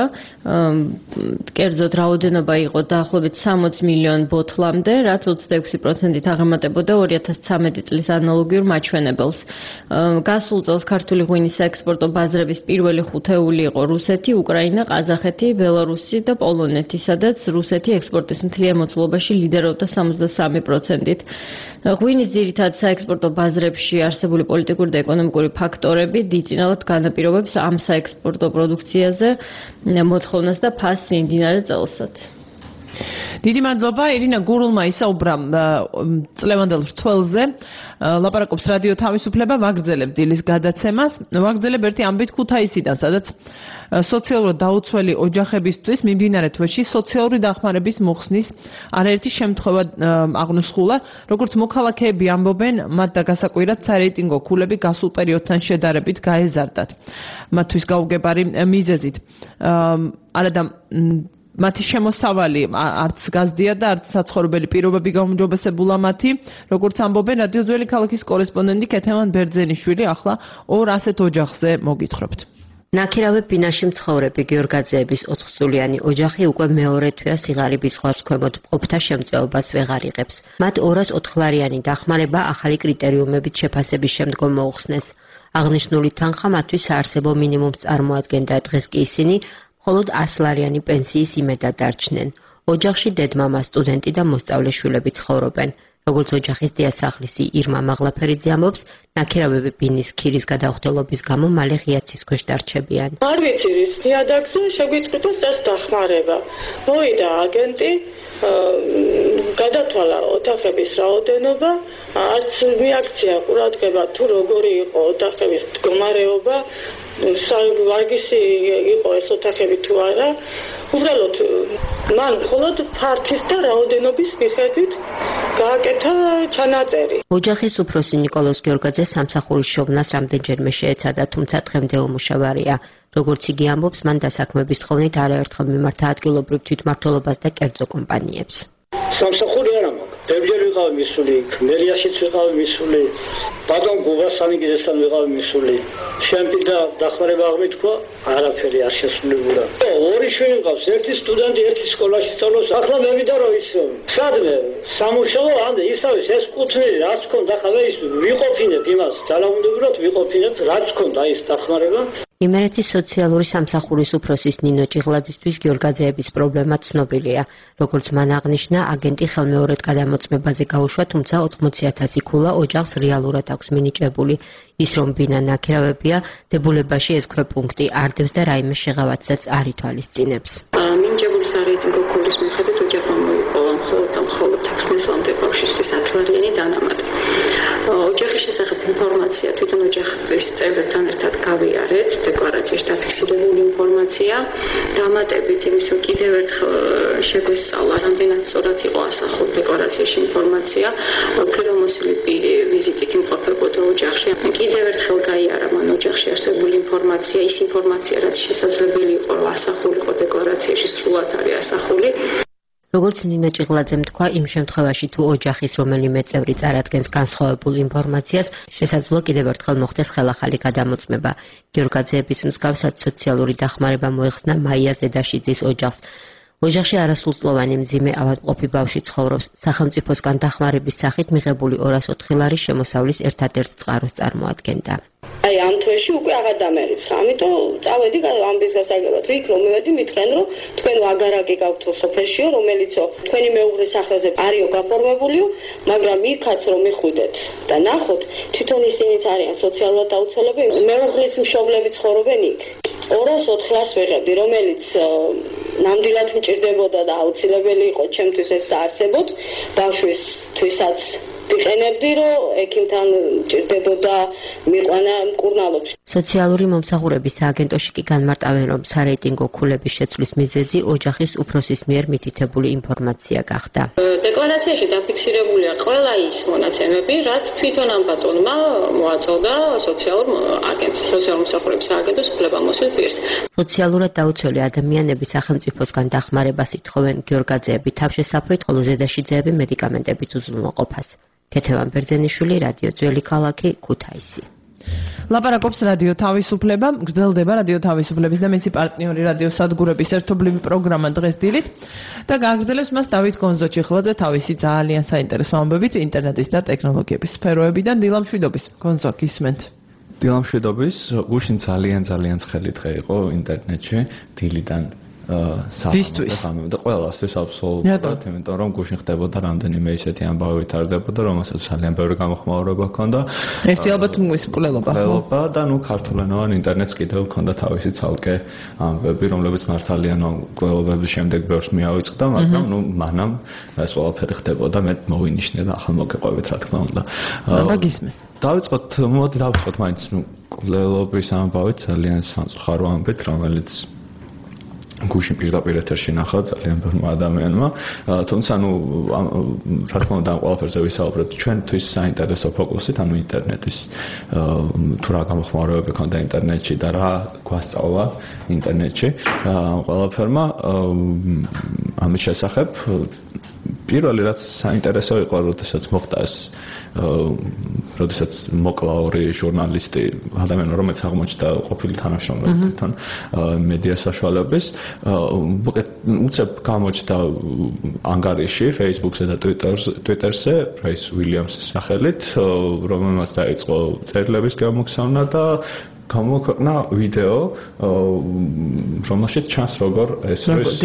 კერძოდ რაოდენობა იყო დაახლოებით სამოცი მილიონ ბოთლამდე, რაც ოცდაექვსი პროცენტით აღემატებოდა ორი ათას ცხრამეტი წლის ანალოგიურ მაჩვენებელს. გასულ წელს ქართული ღვინის საექსპორტო ბაზრების პირველი ხუთეული იყო რუსეთი, უკრაინა, ყაზახეთი, ბელარუსი და პოლონეთი, სადაც რუსეთი ექსპორტის მთლიან მოცულობაში ლიდერობდა სამოცდასამი პროცენტით. ღვინის ძირითად საექსპორტო ბაზრებში არსებული პოლიტიკური და ეკონომიკური ფაქტორები დიდწინავად განაპირობებს ამ საექსპორტო პროდუქციაზე მოთხოვნას და ფასს მიმდინარე წელსაც. დიდი მადლობა ირინა გურულმა ისაუბრა წლევანდელ რთველზე. ლაპარაკობს რადიო თავისუფლება ვაგრძელებ დილის გადაცემას. ვაგრძელებ ერთი ამბით ქუთაისიდან, სადაც სოციალურად დაუცველი ოჯახებისთვის მიმდინარე თვეში სოციალური დახმარების მოხსნის არაერთი შემთხვევა აღნუსხულა. როგორც მოქალაქეები ამბობენ, მათ დაგასაკვირად სარეიტინგო ქულები გასულ პერიოდთან შედარებით გაეზარდათ. მათთვის გაუგებარი მიზეზით. არადა მათი შემოსავალი არც გაზდია და არც საცხოვრებელი პირობები გაუმჯობესებულა მათი. როგორც ამბობენ რადიო ძველი ქალაქის კორესპონდენტი კეთემან ბერძენიშვილი, ახლა ორ ასეთ ოჯახზე მოგითხრობთ. ნაქირავე ბინაში მცხოვრები გიორგაძეების ოთხსულიანი ოჯახი უკვე მეორე თვეა სიღარიბის ზღვარს ქვემოთ მყოფთა შემწეობას ვეღარ იღებს. მათ ორას ოთხლარიანი დახმარება ახალი კრიტერიუმებით შეფასების შემდგომ მოუხსნეს. აღნიშნული თანხა მათთვის საარსებო მინიმუმს წარმოადგენდა, დღეს კი ისინი მხოლოდ ასლარიანი პენსიის იმედად დარჩნენ. ოჯახში დედმამა, სტუდენტი და მოსწავლე შვილები ცხოვრობენ. როგორც ოჯახის დიასახლისი ირმა მაღლაფერიძე ამბობს, ნაქირავები ბინის ქირის გადახვდელობის გამო მალე ღია ცის ქვეშ დარჩებიან. არ ვიცი რის ნიადაგზე შეგვიწყვიტა ეს დახმარება. მოვიდა აგენტი, გადათვალა ოთახების რაოდენობა, არც მიაქცია ყურადღება თუ როგორი იყო ოთახების მდგომარეობა, ვარგისი იყო ეს ოთახები თუ არა. უბრალოდ მან მხოლოდ ფართის და რაოდენობის მიხედვით გააკეთა ჩანაწერი. ოჯახის უფროსი ნიკოლოზ გიორგაძე სამსახურის შოვნას რამდენჯერმე შეეცადა, თუმცა დღემდე უმუშავარია. როგორც იგი ამბობს, მან დასაქმების თხოვნით არაერთხელ მიმართა ადგილობრივ თვითმმართველობას და კერძო კომპანიებს. სამსახური არ მაქვს. ბევრჯერ ვიყავი მისული იქ, მერიაშიც ვიყავი მისული, ბატონ გუბასანიგიძესთან ვიყავი მისული. შემპირდა დახმარება აღმითქვა, არაფერი არ შესრულებულა. ორი შვილი მყავს, ერთი სტუდენტი, ერთი სკოლაში სწავლობს. ახლა მე ვიდა რომ ის სადმე სამუშაო ამდე ისავის ეს კუთვნილი რაც ქონდა, ახლა ის ვიყოფინებ იმას, ძალაუნდობრივად ვიყოფინებ, რაც ქონდა ის დახმარება. იმერეთის სოციალური სამსახურის უფროსის ნინო ჭიღლაძისთვის გიორგაძეების პრობლემა ცნობილია. როგორც მან აღნიშნა, აგენტი ხელმეორედ გადამოწმებაზე გაუშვა, თუმცა ოთხმოცი ათასი ქულა ოჯახს რეალურად აქვს მინიჭებული. ის რომ ბინა ნაქირავებია, დებულებაში ეს ქვეპუნქტი არდევს და რაიმე შეღავათსაც არ ითვალისწინებს. მინიჭებული სარეიტინგო ქულის მიხედვით ოჯახმა მოიპოვა მხოლოდ და მხოლოდ თექვსმეტ ბავშვისთვის ათლარიანი დანამატი. ოჯახის შესახებ ინფორმაცია თვითონ ოჯახის წევრებთან ერთად გავიარეთ, დეკლარაციაში დაფიქსირებული ინფორმაცია, დამატებით იმის რომ კიდევ ერთხელ შეგვესწავლა, რამდენად სწორად იყო ასახული დეკლარაციაში ინფორმაცია, ფილმოსილი პირი ვიზიტით იმყოფებოდა ოჯახში. კიდევ ერთხელ გაიარა მან ოჯახში არსებული ინფორმაცია, ის ინფორმაცია, რაც შესაძლებელი იყო რომ ასახულიყო დეკლარაციაში, სრულად არის ასახული. როგორც ნინო ჭიღლაძემ თქვა, იმ შემთხვევაში თუ ოჯახის რომელიმე წევრი წარადგენს განსხვავებულ ინფორმაციას, შესაძლოა კიდევ ერთხელ მოხდეს ხელახალი გადამოწმება. გიორგაძეების მსგავსად სოციალური დახმარება მოეხსნა მაია ზედაშიძის ოჯახს. ოჯახში არასრულწლოვანი მძიმე ავადმყოფი ბავშვი ცხოვრობს. სახელმწიფოსგან დახმარების სახით მიღებული ორას ოთხი ლარი შემოსავლის ერთადერთ წყაროს წარმოადგენდა. აი ამ თვეში უკვე აღარ დამერიცხა. ამიტომ წავედი ამბის გასაგებად. იქ რომ მივედი მითხრენ რომ თქვენ აგარაკი გაქვთ სოფელშიო, რომელიცო თქვენი მეუღლის სახელზე არისო გაფორმებულიო, მაგრამ იქაც რომ მიხვიდეთ და ნახოთ, თვითონ ისინიც არიან სოციალურად დაუცველები, მეუღლის მშობლები ცხოვრობენ იქ. ორას ოთხი ას ვიღებდი, რომელიც ნამდვილად მჭირდებოდა და აუცილებელი იყო ჩემთვის ეს საარსებოდ, ბავშვისთვისაც ვიყენებდი, რომ ექიმთან მჭირდებოდა მიყვანა მკურნალობს. სოციალური მომსახურების სააგენტოში კი განმარტავენ, რომ სარეიტინგო ქულების შეცვლის მიზეზი ოჯახის უფროსის მიერ მითითებული ინფორმაცია გახდა. დეკლარაციაში დაფიქსირებულია ყველა ის მონაცემები, რაც თვითონ ამ ბატონმა მოაწოდა სოციალურ აგენტს, სოციალური მომსახურების სააგენტოს უფლებამოსილ პირს. სოციალურად დაუცველი ადამიანები სახელმწიფოსგან დახმარებას ითხოვენ გიორგაძეები თავშესაფრით, ხოლო ზედაშიძეები მედიკამენტებით უზრუნველყოფას. ქეთევან ბერძენიშვილი, რადიო ძველი ქალაქი, ქუთაისი. ლაპარაკობს რადიო თავისუფლება, გრძელდება რადიო თავისუფლების და მისი პარტნიორი რადიო სადგურების ერთობლივი პროგრამა დღეს დილით და გააგრძელებს მას დავით გონზო-ჩიხლაძე თავისი ძალიან საინტერესო ამბებით ინტერნეტის და ტექნოლოგიების სფეროებიდან. დილამშვიდობის, გონზო, გისმენთ. დილამშვიდობის, გუშინ ძალიან ძალიან ცხელი დღე იყო ინტერნეტში, დილიდან ვისთვის და ყველასთვის აბსოლუტურად, იმიტომ რომ გუშინ ხდებოდა რამდენიმე ისეთი ამბავი ვითარდებოდა, რომელსაც ძალიან ბევრი გამოხმაურება ჰქონდა. ერთი ალბათ მისმკვლელობა. მკვლელობა და ნუ ქართულენოვან ინტერნეტს კიდევ ჰქონდა თავისი ცალკე ამბები, რომლებიც მართალიან მკვლელობების შემდეგ ბევრს მიავიწყდა, მაგრამ ნუ მანამ ეს ყველაფერი ხდებოდა, მე მოვინიშნე და ახლა მოგეყვებით რა თქმა უნდა. აბა გისმენ. დავიწყოთ, მოდი დავიწყოთ მაინც მკვლელობის ამბავით, ძალიან სამწუხარო ამბით, რომელიც გუშინ პირდაპირ ეთერში ნახა ძალიან ბევრმა ადამიანმა, თუმცა ნუ რა თქმა უნდა ამ ყველაფერზე ვისაუბრებთ ჩვენთვის საინტერესო ფოკუსით, ანუ ინტერნეტის თუ რა გამოხმაურებები ქონდა ინტერნეტში და რა გვასწავლა ინტერნეტში ამ ყველაფერმა ამის შესახებ პირველი რაც საინტერესო იყო, როდესაც მოხდა ეს როდესაც მოკლა ორი ჟურნალისტი, ადამიანი, რომელიც აღმოჩნდა ყოფილი თანამშრომელი თვითონ მედია საშუალების, უცებ გამოჩნდა ანგარიში Facebook-ზე და Twitter-ზე, პრაის უილიამსის სახელით, რომელმაც დაიწყო წერილების გამოქვეყნა და გამოქვეყნა ვიდეო, რომელშიც ჩანს როგორ ეს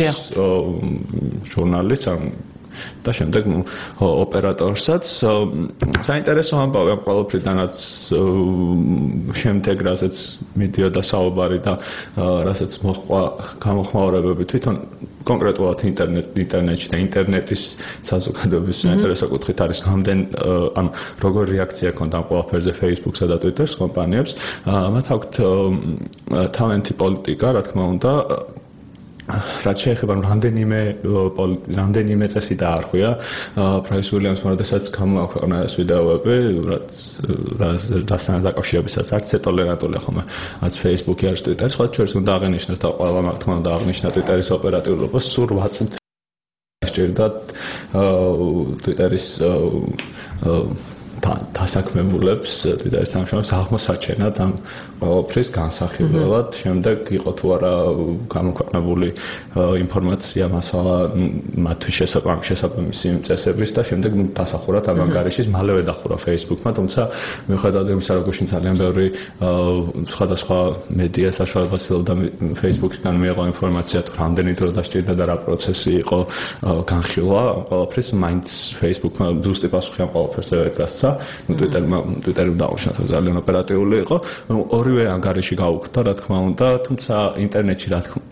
ჟურნალისტი და შემდეგ ოპერატორსაც საინტერესო ამბავი ამ ყველაფრიდანაც შემდეგ რასაც მიდიოდა საუბარი და რასაც მოხდა გამოხმაურებები თვითონ კონკრეტულად ინტერნეტ ინტერნეტში და ინტერნეტის საზოგადოების საინტერესო კუთხით არის რამდენ ანუ როგორ რეაქცია ჰქონდა ამ ყველაფერზე Facebook-სა და Twitter-ს კომპანიებს, მათ აქვთ თავიანთი პოლიტიკა, რა თქმა უნდა, რაც შეეხება რამდენიმე რამდენიმე წესი დაარღვია პრაის უილიამსმა, როდესაც გამოაქვეყნა ეს ვიდეოები, რაც დასთან დაკავშირებისაც არც ტოლერანტულია ხომ არც Facebook-ი, არც Twitter-ი, სხვა ჩვენს უნდა აღინიშნოს და ყველა მაგ თქმა უნდა აღნიშნა Twitter-ის ოპერატიულობა, სულ რვა წუთი სჭირდათ Twitter-ის დასაქმებულებს, Twitter-ის თანამშრომლებს აღმოსაჩენად ამ ყველაფრის განსახილველად, შემდეგ იყო თუ არა გამოქვეყნებული ინფორმაცია მასალა მათთვის შესაბამისი წესების და შემდეგ დასახურად ამ ანგარიშის მალევე დახურა Facebook-მა, თუმცა მიუხედავად იმისა, რომ გუშინ ძალიან ბევრი სხვადასხვა მედია საშუალება ცდილობდა Facebook-დან მიეღო ინფორმაცია თუ რამდენი დრო დასჭირდა და რა პროცესი იყო განხილვა ამ ყველაფრის, მაინც Facebook-მა ზუსტი პასუხი ამ ყველაფერზე ვერ გასცა. Twitter-მა Twitter-ი დაუშვათ ძალიან ოპერატიული იყო. ორივე ანგარიში გაუქმდა, რა თქმა უნდა, თუმცა ინტერნეტში რა თქმა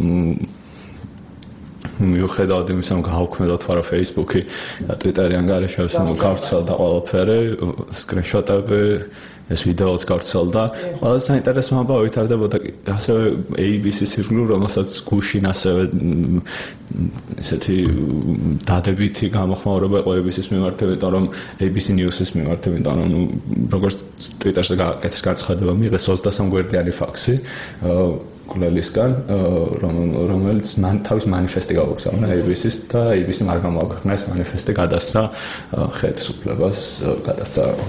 მიუხედავად იმისა, რომ გაუქმდა თუ არა Facebook-ი და Twitter-ი ანგარიშებს, ნუ გავრცელდა ყველაფერი, სკრინშოტები, ეს ვიდეოც გავრცელდა. ყველა საინტერესო ამბავი ვითარდებოდა ასევე A B C-ის ირგვლივ, რომელსაც გუშინ ასევე ესეთი დადებითი გამოხმაურება იყო A B C-ის მიმართ, იმიტომ რომ A B C News-ის მიმართ, იმიტომ რომ როგორც Twitter-ზე გააკეთეს განცხადება, მიიღეს ოცდასამ გვერდიანი ფაქსი გულელისგან, რომელიც მან თავის მანიფესტი გაუგზავნა A B C-ს და A B C-მ არ გამოაქვეყნა ეს მანიფესტი, გადასცა ხელისუფლებას, გადასცა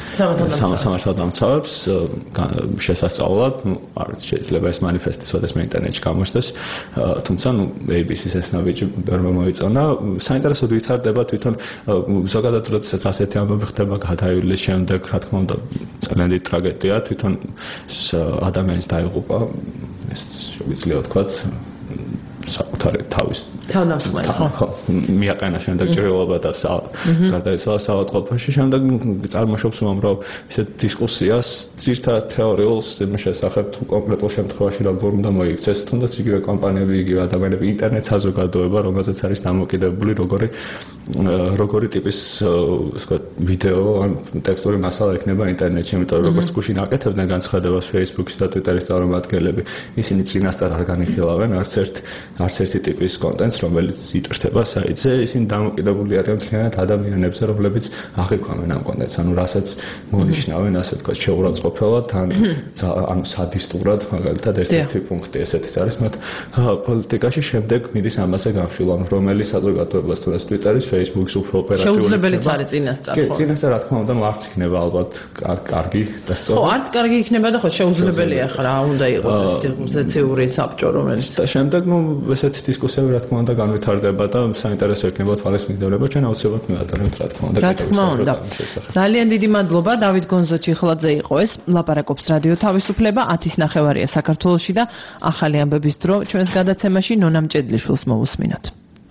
სამართალდამცავებს შესასწავლად, ну, არც შეიძლება ეს მანიფესტი სოდესმე ინტერნეტში გამოჩნდეს, თუმცა, ну, A B C-ს ეს ნაბიჯი ბევრმა მოიწონა. საინტერესოდ ვითარდება თვითონ ზოგადად როდესაც ასეთი ამბები ხდება გადაიulis შემდეგ, რა თქმა უნდა, ძალიან დიდი ტრაგედია, თვითონ ადამიანის დაიღუპა, ეს შეგვიძლია ვთქვათ, საკუთარი თავის თავდამსხმელი ხო მიაყენა შემდეგ ჭრილობა და გარდაიცვალა საავადმყოფოში შემდეგ წარმოშობს უამრავ ისეთ დისკუსიას ძირთად თეორიულ იმის შესახებ თუ კონკრეტულ შემთხვევაში როგორ უნდა მოიქცეს თუნდაც იგივე კომპანიები იგივე ადამიანები ინტერნეტ საზოგადოება რომელზეც არის დამოკიდებული როგორი როგორი ტიპის ვთქვათ ვიდეო ან ტექსტური მასალა იქნება ინტერნეტში იმიტომ რომ როგორც გუშინ აკეთებდნენ განცხადებას Facebook-ის და Twitter-ის წარმომადგენლები ისინი წინასწარ არ განიხილავენ არც ერთ არც ერთი ტიპის კონტენტს რომელიც იტვირთება საიტზე ისინი დამოკიდებული არიან მთლიანად ადამიანებზე რომლებიც აღიქვამენ ამ კონტენტს ანუ რასაც მონიშნავენ ასე ვთქვათ შეურაცხყოფელად თან ანუ სადისტურად მაგალითად ერთ-ერთი პუნქტი ესეთი არის მათ პოლიტიკაში შემდეგ მიდის ამაზე განხილვა რომელი საზოგადოებას თუნდაც Twitter-ის Facebook-ის უფრო ოპერატიული შეუძლებელიც არის წინასწარ ხო წინასწარ რა თქმა უნდა არც იქნება ალბათ კარგი და სწორი ხო არც კარგი იქნება და ხო შეუძლებელია ხა რა უნდა იყოს ეს დისკუსიური საბჭო რომელიც და შემდეგ ну ესეთი დისკუსიები რა თქმა უნდა განვითარდება და საინტერესო იქნება თვალის მიგდორება ჩვენ აუცილებლად მივატარებთ რა თქმა უნდა რა თქმა უნდა ძალიან დიდი მადლობა დავით გონზო-ჩიხლაძე იყო ეს ლაპარაკობს რადიო თავისუფლება ათის ნახევარია საქართველოში და ახალი ამბების დრო ჩვენს გადაცემაში ნონა მჭედლიშვილს მოვუსმინოთ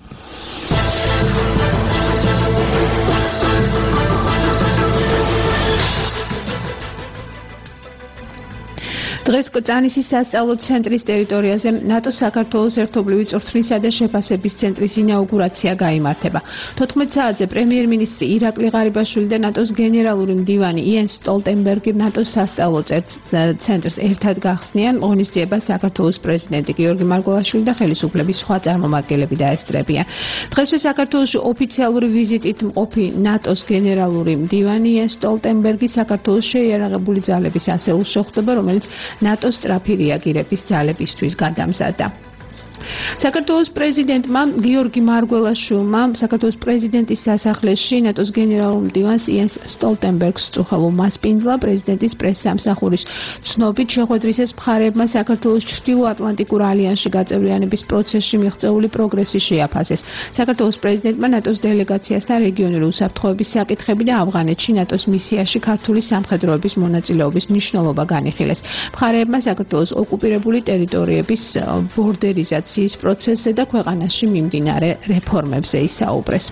დღეს კოწანისის სასწავლო ცენტრის ტერიტორიაზე ნატოს საქართველოს ერთობლივი წვრთნისა და შეფასების ცენტრის ინაუგურაცია გაიმართება. თოთხმეტ საათზე პრემიერ-მინისტრი ირაკლი ღარიბაშვილი და ნატოს გენერალური მდივანი იენს სტოლტენბერგი ნატოს სასწავლო ცენტრს ერთად გახსნიან. ღონისძიებას საქართველოს პრეზიდენტი გიორგი მარგველაშვილი და ხელისუფლების სხვა წარმომადგენლები დაესწრებიან. დღესვე საქართველოში ოფიციალური ვიზიტით მყოფი ნატოს გენერალური მდივანი იენს სტოლტენბერგი საქართველოს შეიარაღებული ძალების ასეულს შეხვდება, რომელიც ნატოს სწრაფი რეაგირების ძალებისთვის გადამზადდა. საქართველოს პრეზიდენტმა გიორგი მარგველაშვილმა საქართველოს პრეზიდენტის სასახლეში ნატოს გენერალურ მდივანს იენს სტოლტენბერგს წუხალო მასპინძლა პრეზიდენტის პრესსამსახურის ცნობით შეხვედრის ეს მხარეებმა საქართველოს ჩრდილო-ატლანტიკურ ალიანსში გაწევრიანების პროცესში მიღწეული პროგრესი შეაფასეს. საქართველოს პრეზიდენტმა ნატოს დელეგაციასთან რეგიონული უსაფრთხოების საკითხები და ავღანეთში ნატოს მისიაში ქართული სამხედროების მონაწილეობის მნიშვნელობა განიხილეს. მხარეებმა საქართველოს ოკუპირებული ტერიტორიების ბორდერიზაცია პროცესზე და ქვეყანაში მიმდინარე რეფორმებზე ისაუბრეს.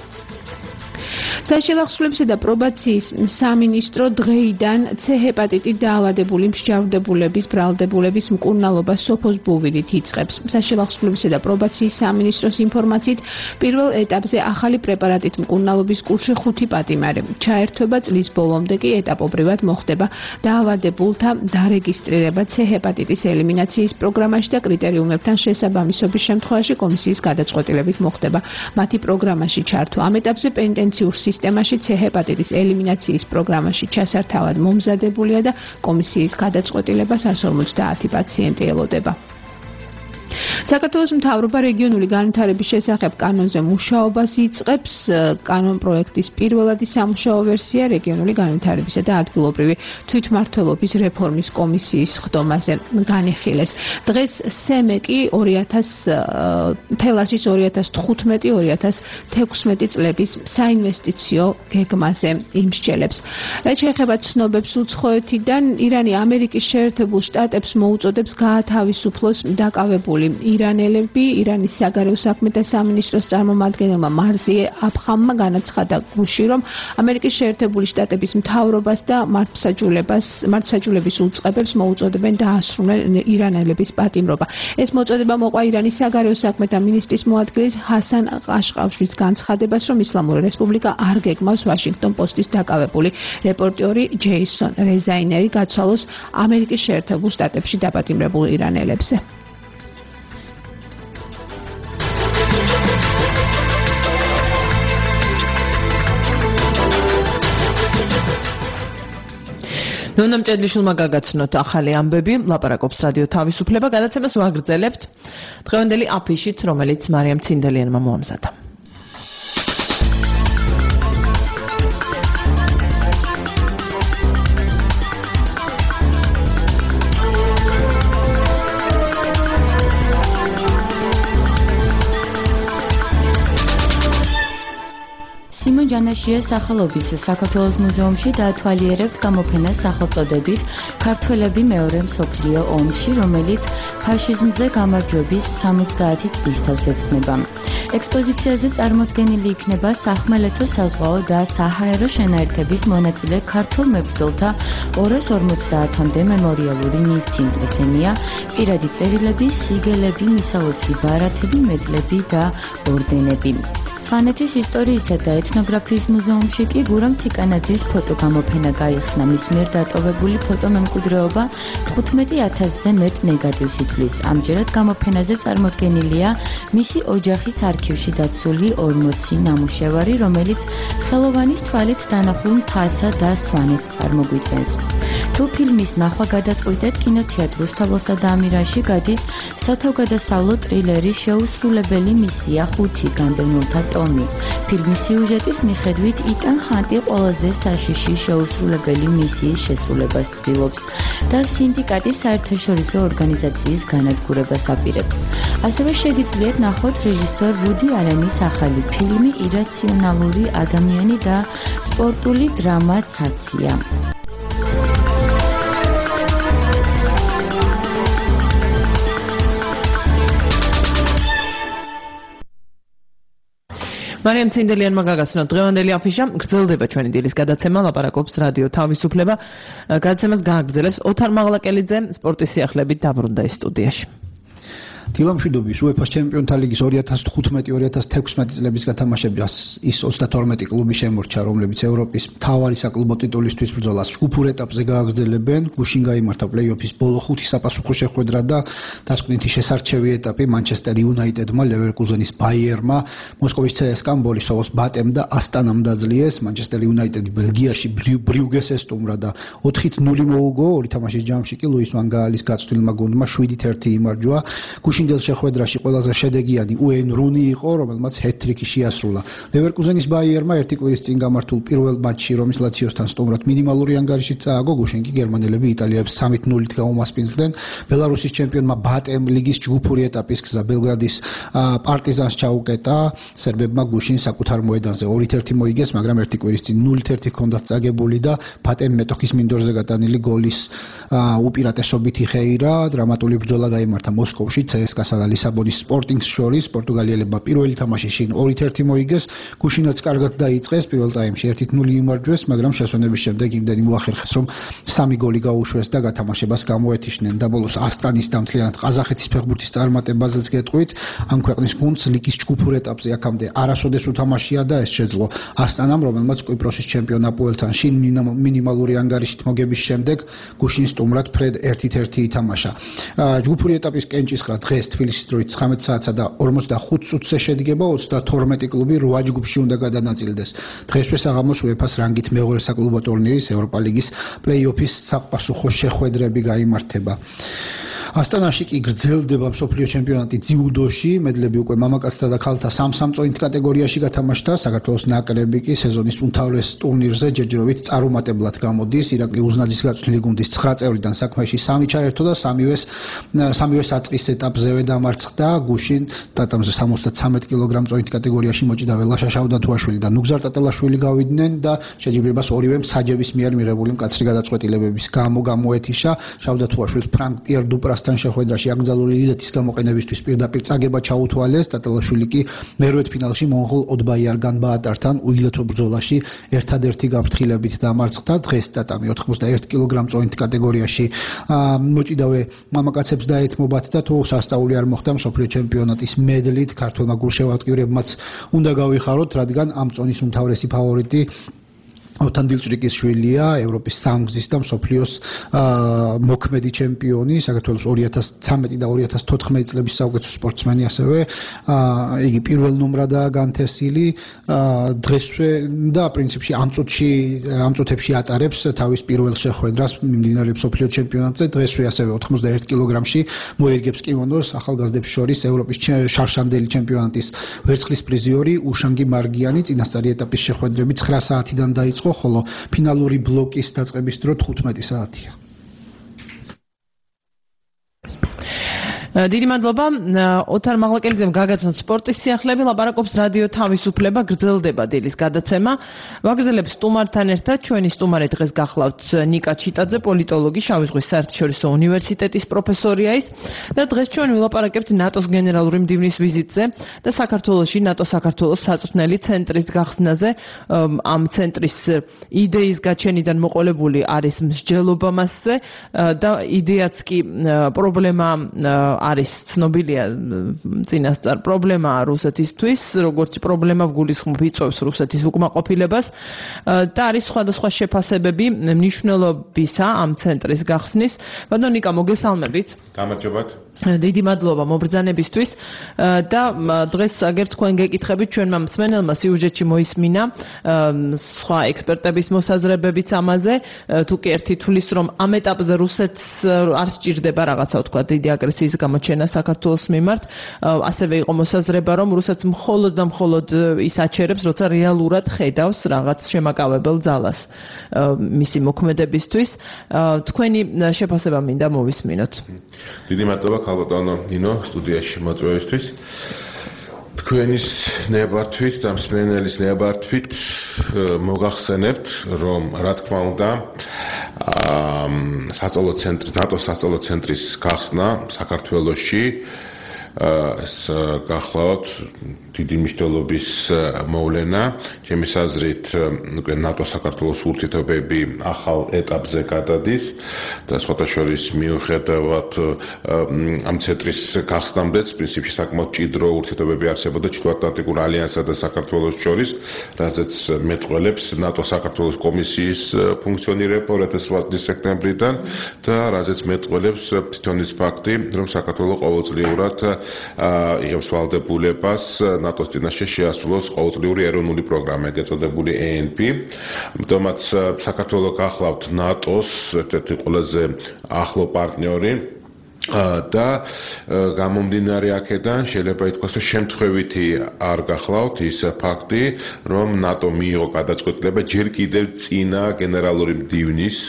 საშილახსვლებისა და პრობაციის სამინისტრო დღეიდან C ჰეპატიტით დაავადებული მსჯავრდებულების ბრალდებულების მკურნალობა სოფოს ბუვირით იწყებს. საშილახსვლებისა და პრობაციის სამინისტროს ინფორმაციით პირველ ეტაპზე ახალი პრეპარატით მკურნალობის კურსში ხუთი პატიმარი ჩაერთვება წლის ბოლომდე კი ეტაპობრივად მოხდება დაავადებულთა დარეგისტრირება C ჰეპატიტის ელიმინაციის პროგრამაში და კრიტერიუმებთან შესაბამისობის შემთხვევაში კომისიის გადაწყვეტილებით მოხდება მათი პროგრამაში ჩართვა. ამ ეტაპზე პენტენციურ სისტემაში C ჰეპატიტის ელიმინაციის პროგრამაში ჩასართავად მომზადებულია და კომისიის გადაწყვეტილებას εκατს ორმოცდაათი პაციენტი ელოდება. საქართველოს მთავრობა რეგიონული განვითარების შესახებ კანონზე მუშაობას იწყებს. კანონ პროექტის პირველადი სამუშაო ვერსია რეგიონული განვითარებისა და ადგილობრივი თვითმმართველობის რეფორმის კომისიის ხდომაზე განიხილეს. დღეს სემეკი თელასის ორი ათას თხუთმეტი ორი ათას თექვსმეტი წლების საინვესტიციო გეგმაზე იმსჯელებს. რაც შეეხება ცნობებს უცხოეთიდან, ირანი ამერიკის შეერთებულ შტატებს მოუწოდებს გაათავისუფლოს დაკავებული ირანელები. ირანის საგარეო საქმეთა სამინისტროს წარმომადგენელმა მარზიე აფხამმა განაცხადა გუშინ, რომ ამერიკის შეერთებული შტატების მთავრობას და მართლმსაჯულების უწყებებს მოუწოდებენ დაასრულონ ირანელების პატიმრობა. ეს მოწოდება მოყვა ირანის საგარეო საქმეთა მინისტრის მოადგილის ჰასან ყაშყავშვილის განცხადებას, რომ ისლამური რესპუბლიკა არ გეგმავს ვაშინგტონ პოსტის დაკავებული რეპორტიორი ჯეისონ რეზაინერი გაცვალოს ამერიკის შეერთებულ შტატებში დაპატიმრებულ ირანელებზე. ნონა მჭედლიშვილმა გაგაცნოთ ახალი ამბები, ლაპარაკობს რადიო თავისუფლება, გადაცემას ვაგრძელებთ დღევანდელი აფიშით, რომელიც მარიამ ცინდელიანმა მოამზადა. სიმონ ჯანაშიას სახელობის საქართველოს მუზეუმში დაათვალიერებთ გამოფენას სახელწოდებით ქართველები მეორე მსოფლიო ომში, რომელიც ფაშიზმზე გამარჯვების სამოცდაათი წლის თავს ეძღვნება. ექსპოზიციაზე წარმოდგენილი იქნება სახმელეთო საზღვაო და საჰაერო შენაერთების მონაწილე ქართულ მებრძოლთა ორას ორმოცდაათამდე მემორიალური ნივთი. ესენია პირადი წერილები, სიგელები, მისალოცი ბარათები, მედლები და ორდენები. სვანეთის ისტორიისა და ეთნოგრაფიის მუზეუმში კი გურამ თიკანაძის ფოტოგამოფენა გაიხსნა. მის მიერ დატოვებული ფოტომემკვიდრეობა თხუთმეტი ათასზე მეტ ნეგატივს ითვლის. ამჯერად გამოფენაზე წარმოდგენილია მისი ოჯახის არქივში დაცული ორმოცი ნამუშევარი, რომელიც ხელოვანის თვალით დანახულ მთასა და სვანეთს წარმოგვიდგენს. თუ ფილმის ნახვა გადაწყვიტეთ, კინოთეატრ რუსთაველსა და ამირანში გადის სათავგადასავლო ტრილერი შეუსრულებელი მისია ხუთი განდევნულთა ტომი. ფილმის სიუჟეტის მიხედვით იტან ჰანტი ყველაზე საშიში შეუსრულებელი მისიის შესრულებას ცდილობს და სინდიკატის საერთაშორისო ორგანიზაციის განადგურებას აპირებს. ასევე შეგიძლიათ ნახოთ რეჟისორ ვუდი ალენის ახალი ფილმი ირაციონალური ადამიანი და სპორტული დრამა ცაცია. მარიამ ცინდელიანმა გაგაცნო დღევანდელი აფიშა. გრძელდება ჩვენი დილის გადაცემა, ლაპარაკობს რადიო თავისუფლება. გადაცემას გააგრძელებს ოთარ მაღლაკელიძე, სპორტის სიახლებით დაბრუნდა ის სტუდიაში. დილამშვიდობის უეფა-ს ჩემპიონთა ლიგის ორი ათას თხუთმეტი ორი ათას თექვსმეტი წლების გათამაშებას ის ოცდათორმეტი კლუბი შემორჩა, რომლებიც ევროპის მთავარი საკლუბო ტიტულისთვის ბრძოლას ჯგუფურ ეტაპზე გააგრძელებენ. გუშინ გაიმართა პლეი-ოფის ბოლო ხუთი საპასუხო შეხვედრა და დასკვნითი შესარჩევი ეტაპი მანჩესტერ იუნაიტედმა, ლევერკუზენის ბაიერმა, მოსკოვის ცსკა-მ, ბორისოვოს ბატემ და ასტანამ დაძლიეს. მანჩესტერ იუნაიტედი ბელგიაში ბრიუგეს ესტუმრა და ოთხით ნული მოუგო. ორი თამაშის ჯამში კი ლუის ვან გაალის გაწვრთნილმა გუნდმა შვიდით ერთი იმარჯვა. გუშინდელ შეხვედრაში ყველაზე შედეგიანი უეინ რუნი იყო, რომელმაც ჰეტ-ტრიკი შეასრულა. ლევერკუზენის ბაიერმა ერთი კვირის წინ გამართულ პირველ მატჩში რომის ლაციოსთან სტუმრად მინიმალური ანგარიში წააგო. გუშინ კი გერმანელები იტალიელებს სამით ნულით გაუმასპინძლდნენ. ბელარუსის ჩემპიონმა ბატემ ლიგის ჯგუფური ეტაპის გზა ბელგრადის პარტიზანს ჩაუკეტა. სერბებმა გუშინ საკუთარ მოედანზე ორით ერთი მოიგეს, მაგრამ ერთი კვირის წინ ნულით ერთი ჰქონდათ წაგებული და ბატემ მეტოქის მინდორზე გატანილი გოლის უპირატესობით იხეირა. დრამატული ბრძოლა გაიმართა მოსკოვში ცსკა-სა და ლისაბონის სპორტინგს შორის. პორტუგალიელებმა პირველი თამაში შინ ორით ერთი მოიგეს. გუშინაც კარგად დაიწყეს, პირველ ტაიმში ერთით ნული იმარჯვეს, მაგრამ შესვენების შემდეგ იმდენი მოახერხეს, რომ სამი გოლი გაუშვეს და გათამაშებას გამოეთიშნენ. და ბოლოს ასტანის და მთლიანად ყაზახეთის ფეხბურთის წარმატებაზეც გეტყვით. ამ ქვეყნის გუნდს ლიგის ჯგუფურ ეტაპზე აქამდე არასოდეს უთამაშია და ეს შეძლო ასტანამ, რომელმაც კვიპროსის ჩემპიონ აპოელთან შინ მინიმალური ანგარიშით მოგების შემდეგ გუშინ სტუმრად ფრედ ერთით ერთი ითამაშა. ჯგუფური ეტაპის კენჭისყრა დღეს თბილისის დროით ცხრამეტ საათსა და ორმოცდახუთ წუთზე შედგება. ოცდათორმეტი კლუბი რვა ჯგუფში უნდა გადანაწილდეს. დღესვე საღამოს უეფა-ს რანგით მეორე საკლუბო ტურნირის ევროპა ლიგის პლეი-ოფის საფასუხო შეხვედრები გაიმართება. ასტანაში კი გრძელდება მსოფლიო ჩემპიონატი ძიუდოში. მედლები უკვე მამაკაცთა და ქალთა სამ-სამ წონით კატეგორიაში გათამაშდა. საქართველოს ნაკრები კი სეზონის უმთავრეს ტურნირზე ჯერჯერობით წარუმატებლად გამოდის. ირაკლი უზნაძის გაწვრთნილი გუნდის ცხრა წევრიდან საქმეში სამი ჩაერთო და სამივეს სამივეს აწყის ეტაპზევე დამარცხდა. გუშინ ტატამზე სამოცდათრამეტ კილოგრამ წონით კატეგორიაში მოჭიდა ველაშა შავდათუაშვილი და ნუგზარ ტატელაშვილი გავიდნენ და შეჯიბრებას ორივე მსაჯების მიერ მიღებული მკაცრი გადაწყვეტილებების გამო გამოეთიშა. შავდათუაშვილს ფრანკ პიერ დუპრას თან შეხვედრაში აკრძალული ილეთის გამოყენებისთვის პირდაპირ წაგება ჩაუთვალეს. ტატელაშვილი კი მერვედ ფინალში მონღოლ ოდბაიარგან ბაატართან უილეთო ბრძოლაში ერთადერთი გაფრთხილებით დამარცხდა. დღეს ტატამი ოთხმოცდაერთი კილოგრამ წონით კატეგორიაში მოჭიდავე მამაკაცებს დაეთმობათ და თუ სასწაული არ მოხდა მსოფლიო ჩემპიონატის მედლით ქართველმა გულშემატკივრებმაც უნდა გავიხაროთ, რადგან ამ წონის უმთავრესი ფავორიტი ოთან დილჭრიკის შვილია, ევროპის სამგზის და მსოფლიოს მოქმედი ჩემპიონი, საქართველოს ორი ათას ცხრამეტი და ორი ათას თოთხმეტი წლების საუკეთესო სპორტსმენი ასევე. იგი პირველ ნომრადაა განთესილი დღესვე და პრინციპში ამ წუთში ამ წუთებში ატარებს თავის პირველ შეხვედრას მიმდინარე მსოფლიო ჩემპიონატზე. დღესვე ასევე ოთხმოცდაერთი კილოგრამში მოერგებს კიმონოს ახალგაზრდებს შორის ევროპის შარშანდელი ჩემპიონატის ვერცხლის პრიზიორი უშანგი მარგიანი. წინასწარი ეტაპის შეხვედრები ცხრა საათიდან დაიწყო, ხოლო ფინალური ბლოკის დაწყების დრო თხუთმეტი საათია. დიდი მადლობა. ოთარ მაღლაკელიძემ გაგაცნოთ სპორტის სიახლეები, ლაპარაკობს რადიო თავისუფლება, გრძელდება დილის გადაცემა. ვაგრძელებს სტუმართან ერთად, ჩვენი სტუმარი დღეს გახლავთ ნიკა ჩიტაძე, პოლიტოლოგი, შავი ზღვის საერთაშორისო უნივერსიტეტის პროფესორია ის და დღეს ჩვენ ვილაპარაკებთ ნატოს გენერალური მდივნის ვიზიტზე და საქართველოში ნატო-საქართველოს საწვრთნელი ცენტრის გახსნაზე. ამ ცენტრის იდეის გაჩენიდან მოყოლებული არის მსჯელობა მასზე და იდეაც კი პრობლემა არის ცნობილია წინასწარ პრობლემაა რუსეთისთვის, როგორც პრობლემა გულისხმობ იწვევს რუსეთის უკმაყოფილებას და არის სხვადასხვა შეფასებები მნიშვნელობისა ამ ცენტრის გახსნის. ბატონო ნიკა, მოგესალმებით. გამარჯობათ. დიდი მადლობა მობრძანებისთვის და დღეს აგერ თქვენ გეკითხებით ჩვენმა მსმენელმა სიუჟეტში მოისმინა სხვა ექსპერტების მოსაზრებებიც ამაზე. თუ კი ერთი თulis რომ ამ ეტაპზე რუსეთს არ სჭირდება რაღაცა თქვა დიდი აგრესიის გამოჩენა საქართველოს მიმართ, ასევე იყო მოსაზრება რომ რუსეთს მხოლოდ და მხოლოდ ის აჩერებს, როცა რეალურად ხედავს რაღაც შემაკავებელ ძალას მისი მოქმედებისთვის. თქვენი შეფასება მინდა მოვისმინოთ. დიდი მადლობა ქალბატონო ნინო სტუდიაში მოწვევისთვის. თქვენის ნებართვით და მსმენელის ნებართვით მოგახსენებთ, რომ რა თქმა უნდა სასწავლო ცენტრი, ნატოს სასწავლო ცენტრის გახსნა საქართველოში ეს გახლავთ დიდი მნიშვნელობის მოვლენა. ჩემის აზრით, უკვე ნატო-საქართველოს ურთიერთობები ახალ ეტაპზე გადადის და სხვათაშორის მიუხედავად ამ ცენტრის გახსნამდეც პრინციპში საკმაოდ მჭიდრო ურთიერთობები არსებობდა ჩრდილო-ატლანტიკურ ალიანსსა და საქართველოს შორის, რაზეც მეტყველებს ნატო-საქართველოს კომისიის ფუნქციონირება ორი ათას ოთხ წლის სექტემბრიდან და რაზეც მეტყველებს თვითონ ის ფაქტი, რომ საქართველო ყოველწლიურად იღებს ვალდებულებას ნატოს წინაშე შეასრულოს ყოველწლიური ეროვნული პროგრამა, ეგრეთ წოდებული E N P. ამიტომაც საქართველო გახლავთ ნატოს ერთ-ერთი ყველაზე ახლო პარტნიორი და გამომდინარე აქედან შეიძლება ითქვას, რომ შემთხვევითი არ გახლავთ ის ფაქტი, რომ ნატო მიიღო გადაწყვეტილება ჯერ კიდევ წინა გენერალური მდივნის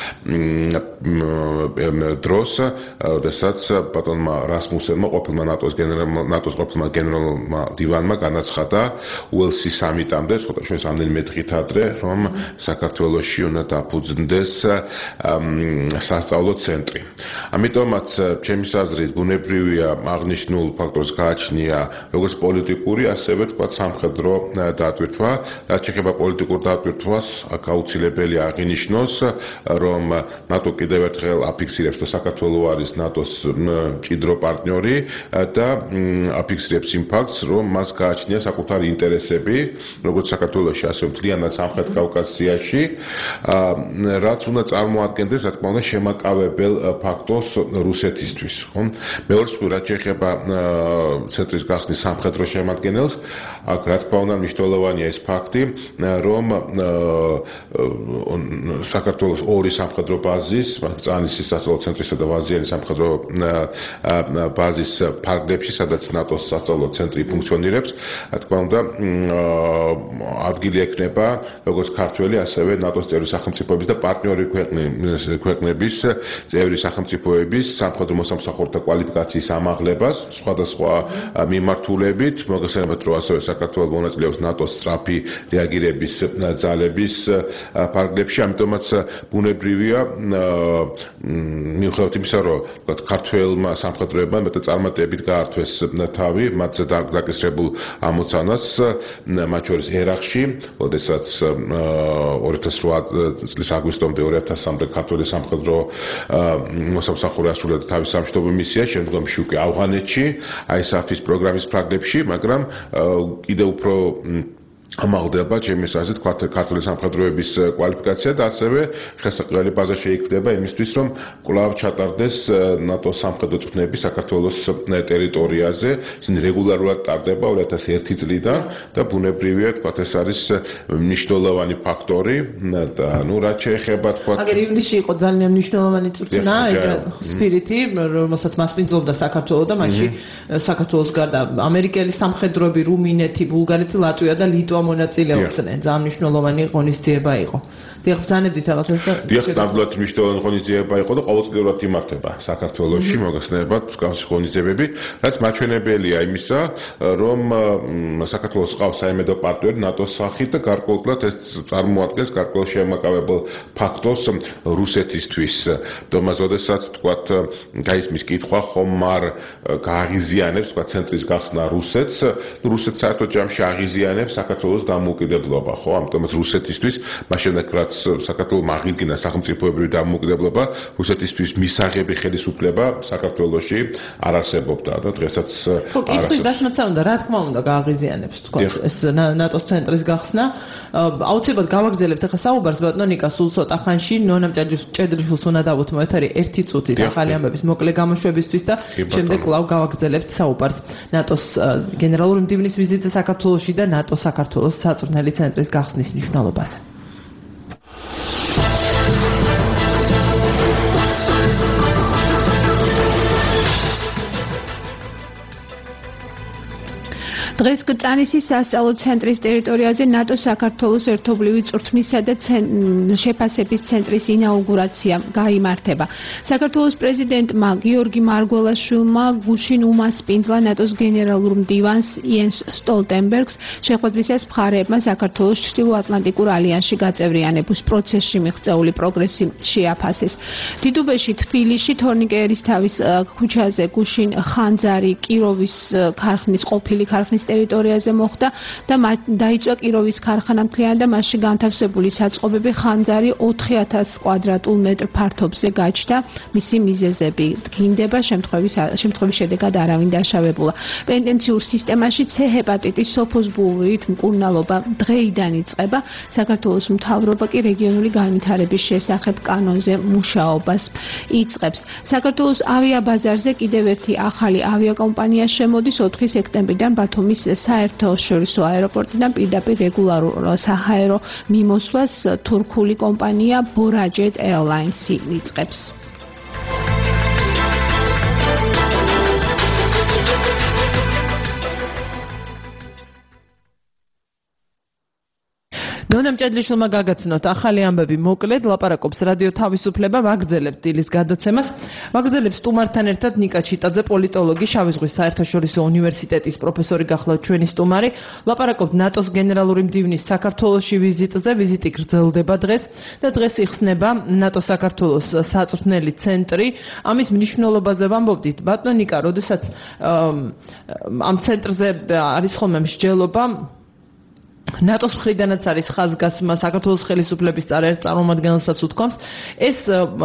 დროს, როდესაც ბატონმა რასმუსენმა ყოფილმა ნატოს გენერალმა ნატოს ყოფილმა გენერალურმა მდივანმა განაცხადა უელსის სამიტამდე, სხვადასხვა რამდენიმე დღით ადრე, რომ საქართველოში უნდა დაფუძნდეს სასწავლო ცენტრი. ამიტომაც ჩემის აზრით ბუნებრივია აღნიშნულ ფაქტორს გააჩნია როგორც პოლიტიკური, ასევე თქვა სამხედრო დატვირთვა. რაც შეეხება პოლიტიკურ დატვირთვას, აქ აუცილებელი აღინიშნოს, რომ ნატო კიდევ ერთხელ აფიქსირებს, რომ საქართველო არის ნატოს მჭიდრო პარტნიორი და აფიქსირებს იმ ფაქტს, რომ მას გააჩნია საკუთარი ინტერესები, როგორც საქართველოში, ასევე მთლიანად სამხრეთ კავკასიაში, რაც უნდა წარმოადგენდეს, რა თქმა უნდა, შემაკავებელ ფაქტორს რუსეთისთვის, ხო? მეორეც რაც შეეხება ცენტრის გახსნის სამხედრო შემადგენელს, აქ რა თქმა უნდა მნიშვნელოვანია ეს ფაქტი, რომ საქართველოს ორი სამხედრო ბაზის, წანისის სასწავლო ცენტრისა და ვაზიანის სამხედრო ბაზის ფარგლებში, სადაც ნატოს სასწავლო ცენტრი ფუნქციონირებს, რა თქმა უნდა ადგილი ექნება როგორც ქართველი, ასევე ნატოს წევრი სახელმწიფოების და პარტნიორი ქვეყნების წევრი სახელმწიფოების სამხედრო მოსამსახურეთა კვალიფიკაციის ამაღლებას სხვადასხვა მიმართულებით. მოგესალმებით, რომ ასევე საქართველოს მონაწილეობს ნატოს სწრაფი რეაგირების ძალების ფარგლებში, ამიტომაც ბუნებრივია მიუხედავად იმისა, რომ ქართველმა სამხედროებმა მეტად წარმატებით გაართვეს თავი მათზე დაკისრებულ ამოცანას, მათ შორის ერახში, როდესაც ორი ათას ოთხ წლის აგვისტომდე ორი ათასამდე ქართველი სამხედრო მოსამსახურე ასრულებდა თავის სამშვიდობო მისიას, შემდგომში უკვე ავღანეთში, აისაფის პროგრამის ფრაგლებში, მაგრამ კიდევ უფრო ამაღლდება ჩემის აზრით ქართული სამხედროების კვალიფიკაცია და ასევე ხელსაყრელი ბაზა შეიქმნება იმისთვის, რომ კვლავ ჩატარდეს ნატოს სამხედრო წვრთნები საქართველოს ტერიტორიაზე. ისინი რეგულარულად ტარდება ორი ათას ერთი წლიდან და ბუნებრივია, თქვა ეს არის მნიშვნელოვანი ფაქტორი და ნუ რაც შეეხება თქვა აგერ ივნისში იყო ძალიან მნიშვნელოვანი წვრთნა, სპირიტი, რომელსაც მასპინძლობდა საქართველო და მასში საქართველოს გარდა ამერიკელი სამხედროები, რუმინეთი, ბულგარეთი, ლატვია და ლიტვა ეხლა მონაწილეობდნენ. ძალიან მნიშვნელოვანი ღონისძიება იყო. დიახ, ბრძანებდით რაღაცას და დიახ, ნამდვილად მნიშვნელოვანი ღონისძიება იყო და ყოველწლიურად იმართება საქართველოში მოგხსნებათ მსგავსი ღონისძიებები, რაც მაჩვენებელია იმისა, რომ საქართველოს ყავს საიმედო პარტნიორი ნატოს სახით და გარკვეულად ეს წარმოადგენს გარკვეულ შემაკავებელ ფაქტორს რუსეთისთვის. თუმცა, როდესაც თქვათ, გაისმის კითხვა ხომ არ გააღიზიანებს თქვათ ცენტრის გახსნა რუსეთს, რუსეთს საერთოდ ჯამში აღიზიანებს საქართველოს დამოუკიდებლობა, ხო? ამიტომაც რუსეთისთვის მაშინ რაც საქართველოს აღიდგინა სახელმწიფოებრივი დამოუკიდებლობა, რუსეთისთვის მისაღები ხელისუფლება საქართველოში არ არსებობდა და დღესაც ხო, კითხვის დასმაცა უნდა, რა თქმა უნდა, გააღიზიანებს თქვათ ეს ნატოს ცენტრის გახსნა. აუცილებლად გავაგრძელებთ ახლა საუბარს ბატონო ნიკა სულ ცოტა ხანში ნონამ ჭედრიშვილს უნდა დავუთმო ეთერი ერთი წუთით ახალი ამბების მოკლე გამოშვებისთვის და შემდეგ კვლავ გავაგრძელებთ საუბარს ნატოს გენერალური მდივნის ვიზიტზე საქართველოში და ნატო საქართველოს საწვრთნელი ცენტრის გახსნის მნიშვნელობაზე. დღეს კრწანისის სასწავლო ცენტრის ტერიტორიაზე ნატო საქართველოს ერთობლივი წვრთნისა და შეფასების ცენტრის ინაუგურაცია გაიმართება. საქართველოს პრეზიდენტმა გიორგი მარგველაშვილმა გუშინ უმასპინძლა ნატოს გენერალურ მდივანს იენს სტოლტენბერგს შეხვედრისას მხარეებმა საქართველოს ჩრდილოატლანტიკურ ალიანსში გაწევრიანების პროცესში მიღწეული პროგრესი შეაფასეს. დიდუბეში, თბილისში, თორნიკეერისთავის ქუჩაზე გუშინ ხანძარი კიროვის ქარხნის ყოფილი ქარხნის ტერიტორიაზე მოხდა და დაიწვა კიროვის ქარხანა მთლიანად და მასში განთავსებული საწყობები ხანძარი ოთხი ათას კვადრატულ მეტრ ფართობზე გაჩნდა. მისი მიზეზები დგინდება, შემთხვევის შემთხვევის შედეგად არავინ დაშავებულა. პენტენციურ სისტემაში C ჰეპატიტის სოფოსბურით მკურნალობა დღეიდან იწყება. საქართველოს მთავრობა კი რეგიონული განვითარების შესახებ კანონზე მუშაობას იწყებს. საქართველოს ავიაბაზარზე კიდევ ერთი ახალი ავიაკომპანია შემოდის ოთხი სექტემბრიდან ბათუმის საერთაშორისო აეროპორტიდან პირდაპირ რეგულარულ საჰაერო მიმოსვლას თურქული კომპანია ბორაჯეტ ეირლაინსი იწყებს. ნონამ ჭედრიშვილმა გაგაცნოთ ახალი ამბები მოკლედ ლაპარაკობს რადიო თავისუფლება ვაგრძელებთ დილის გადაცემას ვაგრძელებს სტუმართან ერთად ნიკა ჩიტაძე პოლიტოლოგი შავი ზღვის საერთაშორისო უნივერსიტეტის პროფესორი გახლავთ ჩვენი სტუმარი ლაპარაკობთ ნატოს გენერალური მდივნის საქართველოში ვიზიტზე ვიზიტი გრძელდება დღეს და დღეს იხსნება ნატო საქართველოს საწვრთნელი ცენტრი ამის მნიშვნელობაზე ვამბობდით ბატონო ნიკა როდესაც ამ ცენტრზე არის ხოლმე მსჯელობა ნატოს მხრიდანაც არის ხაზგასმა საქართველოს ხელისუფლების წარმომადგენელსაც უთქვამს ეს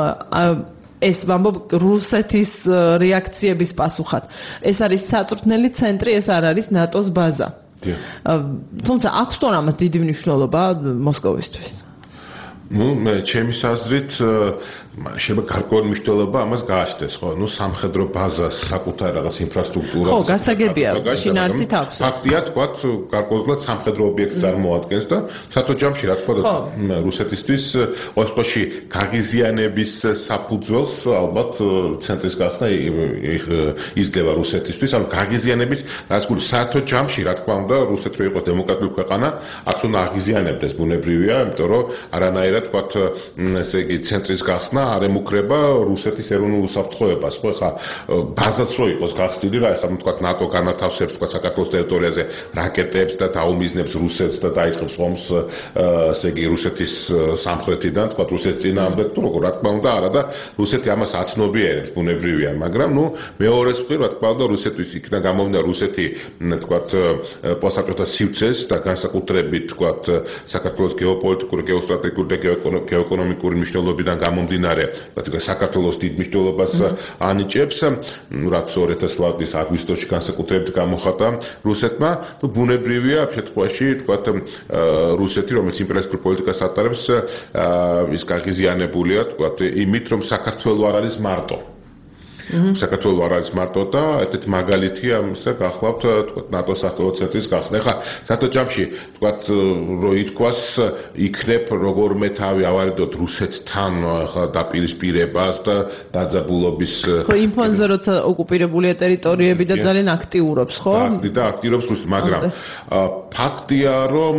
ეს ვამბობ რუსეთის რეაქციების პასუხად ეს არის საწვრთნელი ცენტრი ეს არ არის ნატოს ბაზა თუმცა აქვს თუ არა ამას დიდი მნიშვნელობა მოსკოვისთვის ну ჩემი აზრით შეიძლება გარკვეული მნიშვნელობა ამას გააჩნდეს ხო ну სამხედრო ბაზას საკუთარ რაღაც ინფრასტრუქტურას ხო გასაგებია შინაარსით აქვს ფაქტია თქვა გარკვეულად სამხედრო ობიექტს წარმოადგენს და სათო ჯამში რა თქმა უნდა რუსეთისთვის ოშკოში გაღიზიანების საფუძველს ალბათ ცენტრის გახსნა იძლევა რუსეთისთვის ამ გაღიზიანების რაც გული სათო ჯამში რა თქმა უნდა რუსეთი რო იყოს დემოკრატიული ქვეყანა აქ უნდა აღიზიანებდეს ბუნებრივია იმიტომ რომ არანაირად თქვა ესე იგი ცენტრის გახსნა არ ემუქრება რუსეთის ეროვნულ უსაფრთხოებას ხო ხა ბაზაც რო იყოს გახსნილი რა ხა თქვა ნატო განათავსებს თქვა საქართველოს ტერიტორიაზე რაკეტებს და დაუმიზნებს რუსეთს და დაიწყებს ომს ესე იგი რუსეთის სამხრეთიდან თქვა რუსეთის წინააღმდეგ თუ როგორ რა თქმა უნდა არა და რუსეთი ამას აცნობიერებს ბუნებრივია მაგრამ ნუ მეორეს მხრივ რა თქმა უნდა რუსეთის იქნა გამოვიდა რუსეთი თქვა პოსტსაბჭოთა სივრცეს და განსაკუთრებით თქვა საქართველოს გეოპოლიტიკური გეოსტრატეგიული და გეოეკონომიკური მნიშვნელობიდან გამომდინარე საქართველოს დიდ მნიშვნელობას ანიჭებს რაც ორი ათას წლის აგვისტოში განსაკუთრებით გამოხატა რუსეთმა ну ბუნებრივია შემთხვევაში თქვა რუსეთი რომელიც იმპერიალისტურ პოლიტიკას ატარებს ის გაღიზიანებულია თქვა იმით რომ საქართველო არ არის მარტო საქართველოს არ არის მარტო და ერთ-ერთი მაგალითია ამისა გახლავთ თქვა ნატოს სასწავლო ცენტრის გახსნა. ხა სათო ჯამში თქვა რო ითქვას იქნებ როგორმე თავი ავარდოთ რუსეთთან ხა დაპირისპირებას და დაძაბულობის ხო იმ ფონზე როცა ოკუპირებულია ტერიტორიები და ძალიან აქტიურობს ხო? და აქტიურობს რუსეთი, მაგრამ ფაქტია, რომ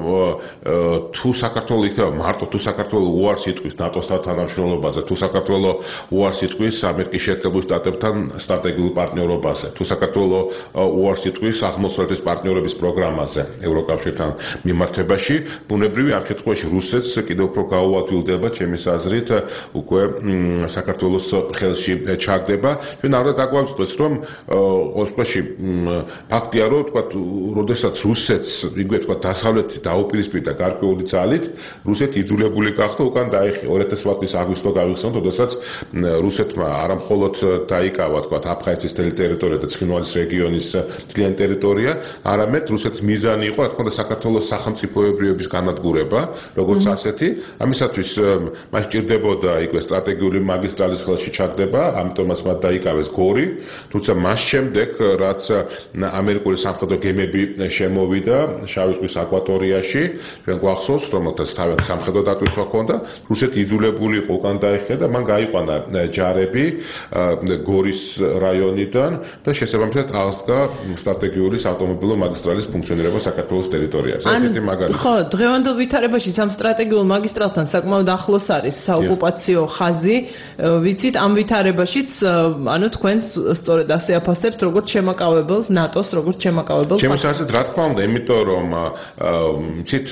თუ საქართველოს იქნება მარტო თუ საქართველოს უარს იტყვის ნატოსთან თანამშრომლობაზე, თუ საქართველოს უარს იტყვის ამერიკის შეერთებულ შტატებთან სტრატეგიულ პარტნიორობაზე, თუ საქართველოს უარს იტყვის აღმოსავლეთის პარტნიორობის პროგრამაზე ევროკავშირთან მიმართებაში, ბუნებრივი ამ შემთხვევაში რუსეთს კიდევ უფრო გაუადვილდება, ჩემის აზრით, უკვე საქართველოს ხელში ჩაგდება. ჩვენ არ დაგვაწყდეს, რომ ოსპოში ფაქტია, რომ თქვა, როდესაც რუსეთს იგივე თქვა დასავლეთი დაუპირისპირდა გარკვეული ძალით, რუსეთი იძულებული გახდა უკან დაეხია ორი ათასი წლის აგვისტო გავიხსენოთ, როდესაც რუსეთმა არა მხოლოდ დაიკავა თქვა აფხაზეთის ტერიტორია და ცხინვალის რეგიონის მთლიანი ტერიტორია, არამედ რუსეთის მიზანი იყო, რა თქმა უნდა, საქართველოს სახელმწიფოებრიობის განადგურება, როგორც ასეთი, ამისათვის მას ჭირდებოდა იგივე სტრატეგიული მაგისტრალის ხელში ჩაგდება, ამიტომაც მათ დაიკავეს გორი, თუმცა მას შემდეგ, რაც ამერიკული სამხედრო გემები შემოვიდა შავი ზღვის აკვატორიაში, ჩვენ გვახსოვს, რომ თავად სამხედრო დატვირთვა ჰქონდა, რუსეთი იძულებული იყო უკან დაეხია და მან გაიყვანა ჯარები გორის რაიონიდან და შესაბამისად აღსდგა სტრატეგიული საავტომობილო მაგისტრალის ფუნქციონირება საქართველოს ტერიტორიაზე. ერთ-ერთი მაგალითი. ხო, დღევანდელ ვითარებაში სამ სტრატეგიულ მაგისტრალთან საკმაოდ ახლოს არის საოკუპაციო ხაზი. ვიცით, ამ ვითარებაშიც, ანუ თქვენ სწორედ ასე აფასებთ, როგორც შემაკავებელს, ნატოს როგორც შემაკავებელს. ჩემს აზრით, რა თქმა უნდა, იმიტომ რომ ვიცით,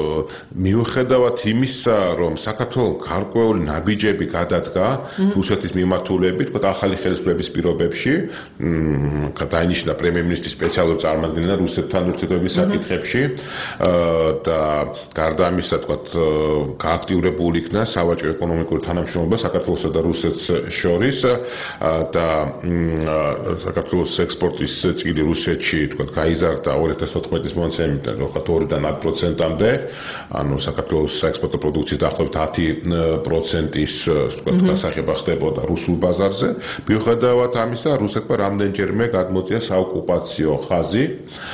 მიუხედავად იმისა, რომ საქართველოს გარკვეული ნაბიჯები გადადგა რუსეთის მიმართულებით, თქვა ახალი ხელისუფლების პირობებში, დაინიშნა პრემიერ-მინისტრის სპეციალური წარმომადგენელი რუსეთთან ურთიერთობის საკითხებში და გარდა ამისა, თქვა, გააქტიურებული იქნა სავაჭრო ეკონომიკური თანამშრომლობა საქართველოსა და რუსეთს შორის და საქართველოს ექსპორტის წილი რუსეთში, თქვა, გაიზარდა ორი ათასი ოთხმეტის მონაცემიდან, თქვა, ორიდან ათ პროცენტამდე, ანუ საქართველოს საექსპორტო პროდუქციის დაახლოებით ათი პროცენტის, თქვა, გასახება ხდებოდა რუსულ ბაზარზე. მიუხედავად ამისა, რუსეთმა რამდენჯერმე გადმოწია საოკუპაციო ხაზი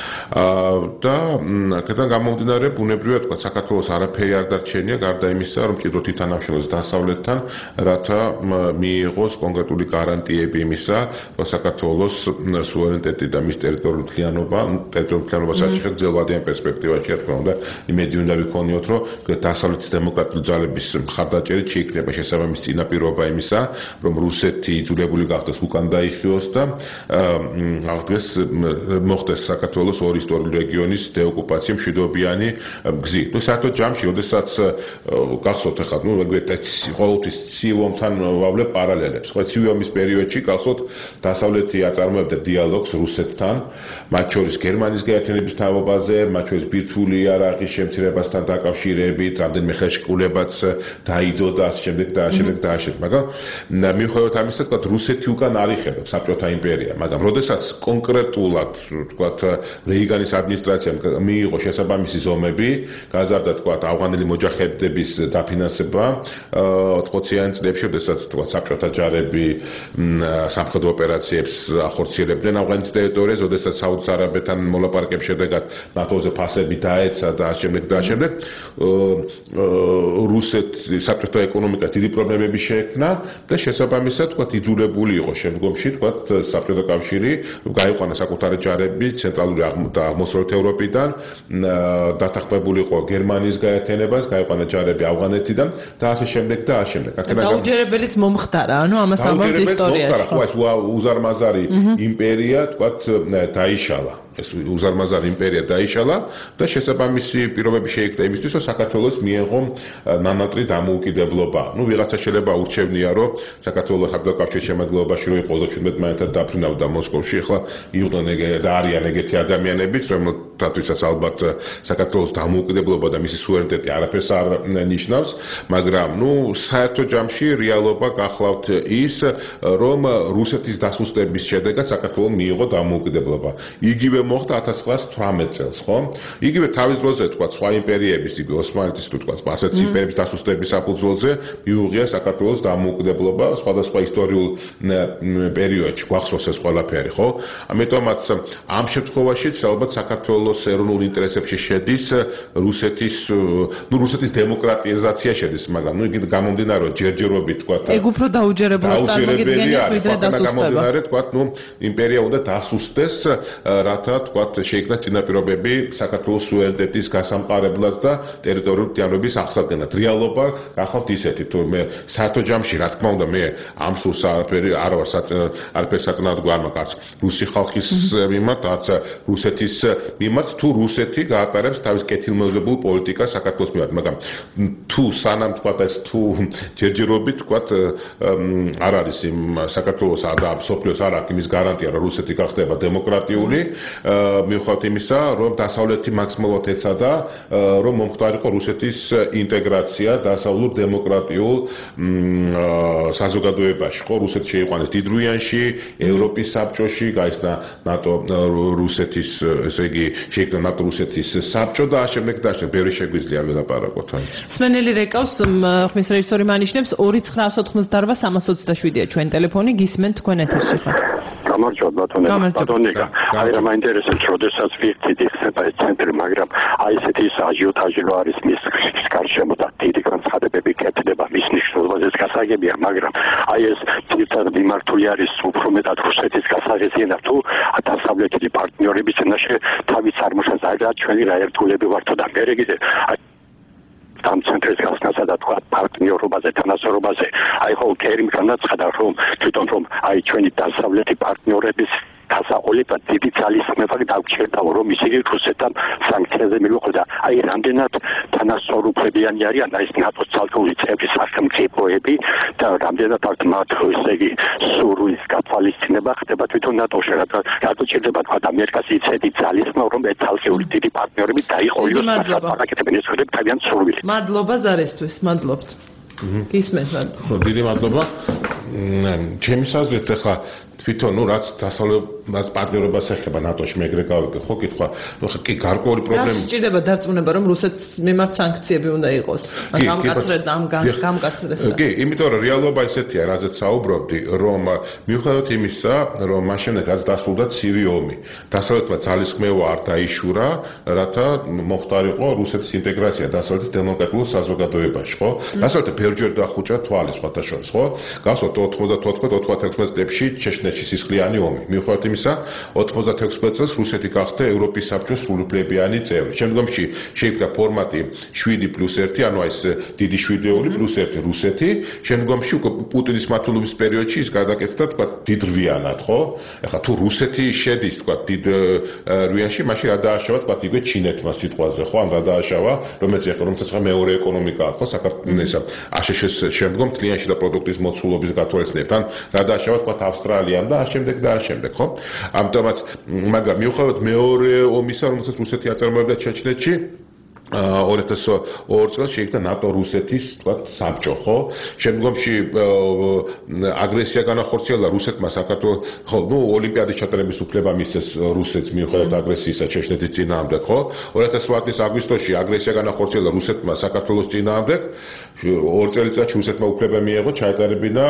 და აქედან გამომდინარე, ბუნებრივად, თქვა, საქართველოს არაფერი არ დარჩენია, გარდა იმისა, რომ ჭირდება თვითანამშრომლოს დასავლეთთან, რათა მიიღოს კონკრეტული გარანტიები იმისა, რომ საქართველოს სუვერენიტეტი და მის ტერიტორიული მთლიანობა, ტერიტორიული მთლიანობა საჭიროა გრძელვადიან პერსპექტივაში, რა თქმა უნდა, იმედი უნდა ვიქონიოთ, რომ დასავლეთის დემოკრატიული ძალების მხარდაჭერით შეიქმნება შესაბამისი წინაპირობა იმისა, რომ რუსეთი იძულებული გახდეს უკან დაიხიოს და აღდგეს მოხდეს საქართველოს ორი ისტორიული რეგიონის დეოკუპაცია მშვიდობიანი გზით. ნუ საერთოდ ჯამში, როდესაც გახსოვთ ახლა, ნუ ეგრეთ ყოველთვის ცივ ომთან ვავლებ პარალელებს. ხო, ცივ ომის პერიოდში გახსოვთ დასავლეთი აწარმოებდა დიალოგს რუსეთთან, მათ შორის გერმანიის გაერთიანების თავობაზე, მათ შორის ბირთვული იარაღის შემცირებასთან დაკავშირებით, რამდენიმე ხელშეკრულებაც დაიდო და ასე შემდეგ და ასე შემდეგ და ასე შემდეგ. მაგრამ მიუხედავად ამისა, თქვა, რუსეთი უკან არ იხებებს საბჭოთა იმპერია, მაგრამ როდესაც კონკრეტულად, თქვა, რეიგანის ადმინისტრაციამ მიიღო შესაბამისი ზომები, გაზარდა, თქვა, ავღანელი მოჯაჰედების დაფინანსება ოთხმოციან წლებში, როდესაც, თქვა, საბჭოთა ჯარები სამხედრო ოპერაციებს ახორციელებდნენ ავღანის ტერიტორიაზე, როდესაც საუდის არაბეთთან მოლაპარაკების შედეგად ნატოზე ფასები დაეცა და ასე შემდეგ და ასე შემდეგ, რუსეთი საბჭოთა ეკონომიკას დიდი პრობლემები შეექმნა და შესაბამისად, თქვა, იძულებული იყო შემდგომში, თქვა, საბჭოთა კავშირი გაიყვანა საკუთარი ჯარები ცენტრალური და აღმოსავლეთ ევროპიდან, დათანხმებული იყო გერმანიის გაერთიანებას, გაიყვანა ჯარები ავღანეთიდან და ასე შემდეგ და ასე შემდეგ. დაუჯერებელიც მომხდარა, ანუ ამას ამბობთ ისტორიაში. ხო, ეს უზარმაზარი იმპერია, თქვა, დაიშალა. ეს უზარმაზარი იმპერია დაიშალა და შესაბამისი პირობები შეიქმნა იმისთვის, რომ საქართველოს მიეღო ნანატრი დამოუკიდებლობა. ნუ ვიღაცა შეიძლება ურჩევნია, რომ საქართველოს საბჭოთა კავშირის შემადგენლობაში რო იყო ოცდაშვიდ მაინცად დაფრინავდა მოსკოვში, ახლა იყვნენ და არიან ეგეთი ადამიანებიც, რომელთათვისაც ალბათ საქართველოს დამოუკიდებლობა და მისი სუვერენიტეტი არაფერს არ ნიშნავს, მაგრამ ნუ საერთო ჯამში რეალობა გახლავთ ის, რომ რუსეთის დასუსტების შედეგად საქართველოს მიიღო დამოუკიდებლობა. იგივე მოხდა ათას ცხრაასი თვრამეტ წელს, ხო? იგივე თავის დროზე, თქვა, სხვა იმპერიების, იგივე ოსმალეთის, თქვა, სპარსეთის იმპერიების დასუსტების საფუძველზე მიუღია საქართველოს დამოუკიდებლობა სხვადასხვა ისტორიულ პერიოდში, გვახსოვს ეს ყველაფერი, ხო? ამიტომაც ამ შემთხვევაშიც ალბათ საქართველოს ეროვნულ ინტერესებში შედის რუსეთის, ნუ რუსეთის დემოკრატიზაცია შედის, მაგრამ ნუ იგი გამომდინარე, რომ ჯერჯერობით, თქვა, ეგ უფრო დაუჯერებულად წარმოგიდგენია, ვიდრე დასუსტება. გამომდინარე, თქვა, ნუ იმპერია უნდა დასუსტდეს, რათა თქვათ შეიქმნა წინაპირობები საქართველოს სუვერენიტეტის გასამყარებლად და ტერიტორიული დიალოგის აღსადგენად. რეალობა გახავთ ისეთი, თუ მე საერთო ჯამში რა თქმა უნდა მე ამ სულს არაფერი არ ვარ არაფერი საწინააღმდეგო არ მაქვს რუსი ხალხის მიმართ, არც რუსეთის მიმართ, თუ რუსეთი გაატარებს თავის კეთილმოძებულ პოლიტიკას საქართველოს მიმართ, მაგრამ თუ სანამ თქვათ ეს თუ ჯერჯერობით თქვათ არ არის იმ საქართველოს და სოფლიოს არ აქვს იმის გარანტია, რომ რუსეთი გახდება დემოკრატიული, მიუხედავად იმისა, რომ დასავლეთი მაქსიმალურად ეცადა, რომ მომხდარიყო რუსეთის ინტეგრაცია დასავლურ დემოკრატიულ საზოგადოებაში, ხო, რუსეთი შეიყვანეს დიდრუიანში, ევროპის საბჭოში, გაიხსნა ნატო რუსეთის, ესე იგი, შეიქმნა ნატო რუსეთის საბჭო და ამავდროულად და ამავდროულად ბევრი შეგვიძლია ველაპარაკოთ. სვენელი რეკავს ხმის რეჟისორი მანიშნებს ორი ცხრა ოცდაოთხმოცდაოთხ სამას ოცდაშვიდია ჩვენ ტელეფონი, გისმენთ თქვენ ეთერში ხარ. გამარჯობა ბატონო. ბატონიკა, აი რა მაინტერესებს, როდესაც ვიხდით ხება ეს ცენტრი, მაგრამ აი ესეთი აჟიოტაჟი რო არის მის გარშემო და დიდი განცხადებები კეთდება მის ნიშნულობაზეც გასაგებია, მაგრამ აი ეს თვითონ მიმართული არის უფრო მეტად რუსეთის გასაღებიანად თუ დასავლეთის პარტნიორების წინაშე თავის წარმოშობას აი რა ჩვენი რა ერთგულები ვართო და მე კიდე ამ ცენტრის გასნასა და თქვა პარტნიორობაზე, თანასწორობაზე, აი ხო კერიმ განაცხადა რომ თვითონ რომ აი ჩვენი დასავლეთი პარტნიორების დასაყოლებლად დიდი ძალისხმევა დაგვჭირდა რომ ისინი რუსეთთან სანქციაზე მიუხვდა. აი რამდენად თანასწორუფლებიანი არიან ეს ნატოს ცალკეული წევრი სახელმწიფოები და რამდენად აქ მათ ესე იგი სურვილის გათვალისწინება ხდება თვითონ ნატოში, რატო ჭირდება თქვა ამერიკას იცედი ძალისხმევა რომ ეს ცალკეული დიდი პარტნიორები დაიყოლოს პარაკეთებენ ეს ხდება თავიანთ სურვილით. მადლობა ზარესთვის, მადლობთ. გისმენთ. დიდი მადლობა. ჩემი აზრით ახლა თვითონ ნუ რაც დასავლეთ რაც პარტნიორობას ეხება ნატოში მე ეგრე გავიგე ხო კითხვა ნუ კი გარკვეული პრობლემა რა სჭირდება დარწმუნება რომ რუსეთს მიმართ სანქციები უნდა იყოს გამკაცრეთ ამ გამკაცრეს კი იმიტომ რომ რეალობა ესეთია რაზეც საუბრობდი რომ მიუხედავად იმისა რომ მაშინ რაც დასრულდა ცივი ომი დასავლეთმა ძალისხმევა არ დაიშურა რათა მოხდარიყო რუსეთის ინტეგრაცია დასავლეთის დემოკრატიულ საზოგადოებაში ხო დასავლეთი ბევრჯერ დახუჭა თვალის სხვათა შორის ხო გასვათ ოცდაოთხ ოცდაექვსმეტ წლებში ჩეჩნეთში სისხლიანი ომი მიუხედავად იმისა ოცდაექვსმეტ წელს რუსეთი გახდა ევროპის საბჭოს სრულუფლებიანი წევრი შემდგომში შეიქმნა ფორმატი შვიდი პლუს ერთი ანუ ეს დიდი შვიდეული პლუს ერთი რუსეთი შემდგომში უკვე პუტინის მმართველობის პერიოდში ის გადაკეთდა თქვა დიდრვიანად ხო ეხლა თუ რუსეთი შედის თქვა დიდრვიანში მაშინ რა დააშავა თქვა იგივე ჩინეთმა სიტყვაზე ხო ან რა დააშავა რომელიც ეხლა რომელსაც მეორე ეკონომიკაა ხო საქართველოს აშშ-ის შემდგომ კლიენტში და პროდუქტის მოცულობის გათვალისწინებთ ან რა დააშავა თქვა ავსტრალიამ და ამავდროულად და ამავდროულად ხო ამიტომაც მაგრამ მიუხედავად მეორე ომისა რომელსაც რუსეთი აწარმოებდა ჩეჩნეთში ორი ათას ორი წელს შეიქმნა ნატო რუსეთის თქვა საბჭო ხო შემდგომში აგრესია განახორციელა რუსეთმა საქართველოს ხო ნუ ოლიმპიადის ჩატარების უფლება მისცეს რუსეთს მიუხედავად აგრესიისა ჩეჩნეთის წინააღმდეგ ხო ორი ათას ორი წლის აგვისტოში აგრესია განახორციელა რუსეთმა საქართველოს წინააღმდეგ ორი წელიწადში რუსეთმა უფლება მიიღო ჩაეტარებინა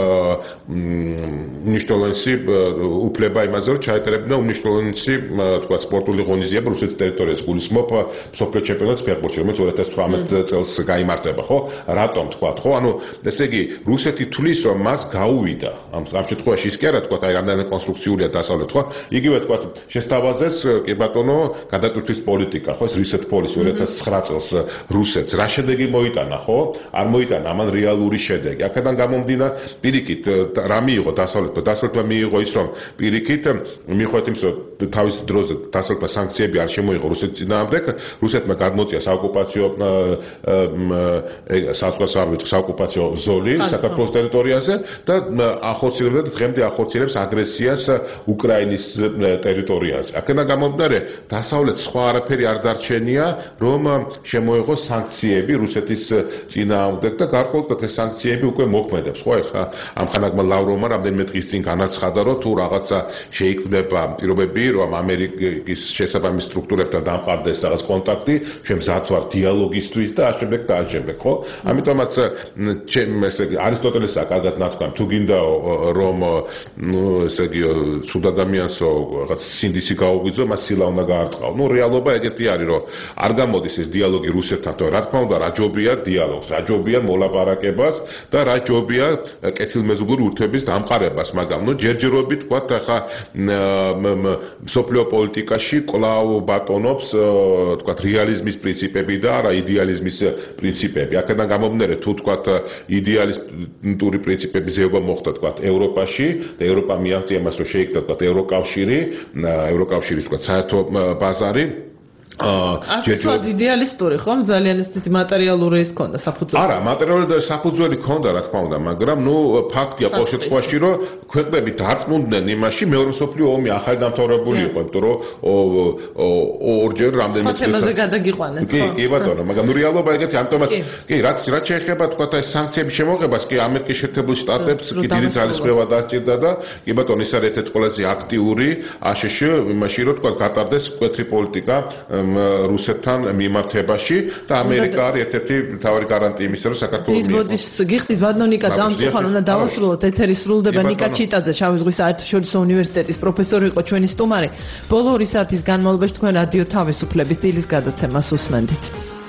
უმნიშვნელოვანესი უფლება იმაზე რომ ჩაეტარებინა უმნიშვნელოვანესი თქვა სპორტული ღონისძიება რუსეთის ტერიტორიაზე გულისხმობ მსოფლიო ჩემპიონატს ფეხბურთში რომელიც ორი ათას თვრამეტ წელს გაიმართება ხო რატომ თქვა ხო ანუ ესე იგი რუსეთი თulis რომ მას გაუვიდა ამ ამ შემთხვევაში ის კი არა თქვა აი რამდენი კონსტრუქციულია დასავლეთ ხო იგივე თქვა შესთავაზეს კი ბატონო გადატვირთვის პოლიტიკა ხო ეს reset policy ორი ათას ცხრა წელს რუსეთს რა შედეგი მოიტანა ხო არ მოიტანა ამან რეალური შედეგი აქედან გამომდინარე პირიქით რა მიიღო დასავლეთმა დასავლეთმა მიიღო ის რომ პირიქით მიხვდეთ იმის რომ თავის დროზე დასავლეთმა სანქციები არ შემოიღო რუსეთის წინააღმდეგ რუსეთმა გადმოწია საოკუპაციო საზღვარგარეთ საოკუპაციო ზოლი საქართველოს ტერიტორიაზე და ახორციელებდა დღემდე ახორციელებს აგრესიას უკრაინის ტერიტორიაზე აქედან გამომდინარე დასავლეთს სხვა არაფერი არ დარჩენია რომ შემოიღოს სანქციები რუსეთის წინააღმდეგ და გარკვეულად ეს სანქციები უკვე მოქმედებს ხო ეხლა ამხანაგმა ლავროვმა რამდენიმე დღის წინ განაცხადა რომ თუ რაღაცა შეიქმნება პირობები რომ ამერიკის შესაბამის სტრუქტურებთან დამყარდეს რაღაც კონტაქტი ჩვენ მზად ვართ დიალოგისთვის და ამავდროულად და ამავდროულად, ხო? ამიტომაც ჩემ ესე იგი არისტოტელესა კარგად ნათქვამი, თუ გინდა რომ ნუ ესე იგი სულ ადამიანსო რაღაც სინდისი გაუღვიძო, მას სილა უნდა გაარტყაო. ნუ რეალობა ეგეთი არის, რომ არ გამოდის ეს დიალოგი რუსეთთან, თორე რა თქმა უნდა, რა ჯობია დიალოგს, რა ჯობია მოლაპარაკებას და რა ჯობია კეთილმეზობლური ურთიერთობის დამყარებას, მაგრამ ნუ ჯერჯერობით თქვა ხა სოფლიო პოლიტიკაში კვლავ ბატონობს თქვა რეალიზმის პრინციპები და არა იდეალიზმის პრინციპები. აქედან გამომდინარე თუ თქვა იდეალისტური პრინციპები ზეობა მოხდა თქვა ევროპაში და ევროპა მიაღწია მას რომ შეიქმნა თქვა ევროკავშირი, ევროკავშირის თქვა საერთო ბაზარი არც იდეალისტური ხომ ძალიან ისეთი მატერიალური ის ქონდა საფუძველი. არა, მატერიალური და საფუძველი ქონდა რა თქმა უნდა, მაგრამ ნუ ფაქტია ყოველ შემთხვევაში რომ ქვეყნები დარწმუნდნენ იმაში მეორე მსოფლიო ომი ახალი დამთავრებული იყო, იმიტომ რომ ორჯერ რამდენიმე თემაზე გადაგიყვანეთ. კი, კი ბატონო, მაგრამ ნუ რეალობა ეგეთი, ამიტომაც კი, რაც რაც შეეხება თქვა ეს სანქციების შემოღებას, კი ამერიკის შეერთებულ შტატებს კი დიდი ძალისხმევა დასჭირდა და კი ბატონო, ის არის ერთ-ერთი ყველაზე აქტიური აშშ იმაში რომ თქვა გატარდეს მკვეთრი პოლიტიკა რუსეთთან მიმართებაში და ამერიკა არის ერთ-ერთი მთავარი გარანტია იმისა, რომ საქართველოს მიიღოს. დიდბოდის გიხდით ვადნონიკა დამწუხარ უნდა დავასრულოთ. ეთერი სრულდება ნიკა ჩიტაძე, შავი ზღვის საერთაშორისო უნივერსიტეტის პროფესორი იყო ჩვენი სტუმარი. ბოლო ორი საათის განმავლობაში თქვენ რადიო თავისუფლების დილის გადაცემას უსმენდით.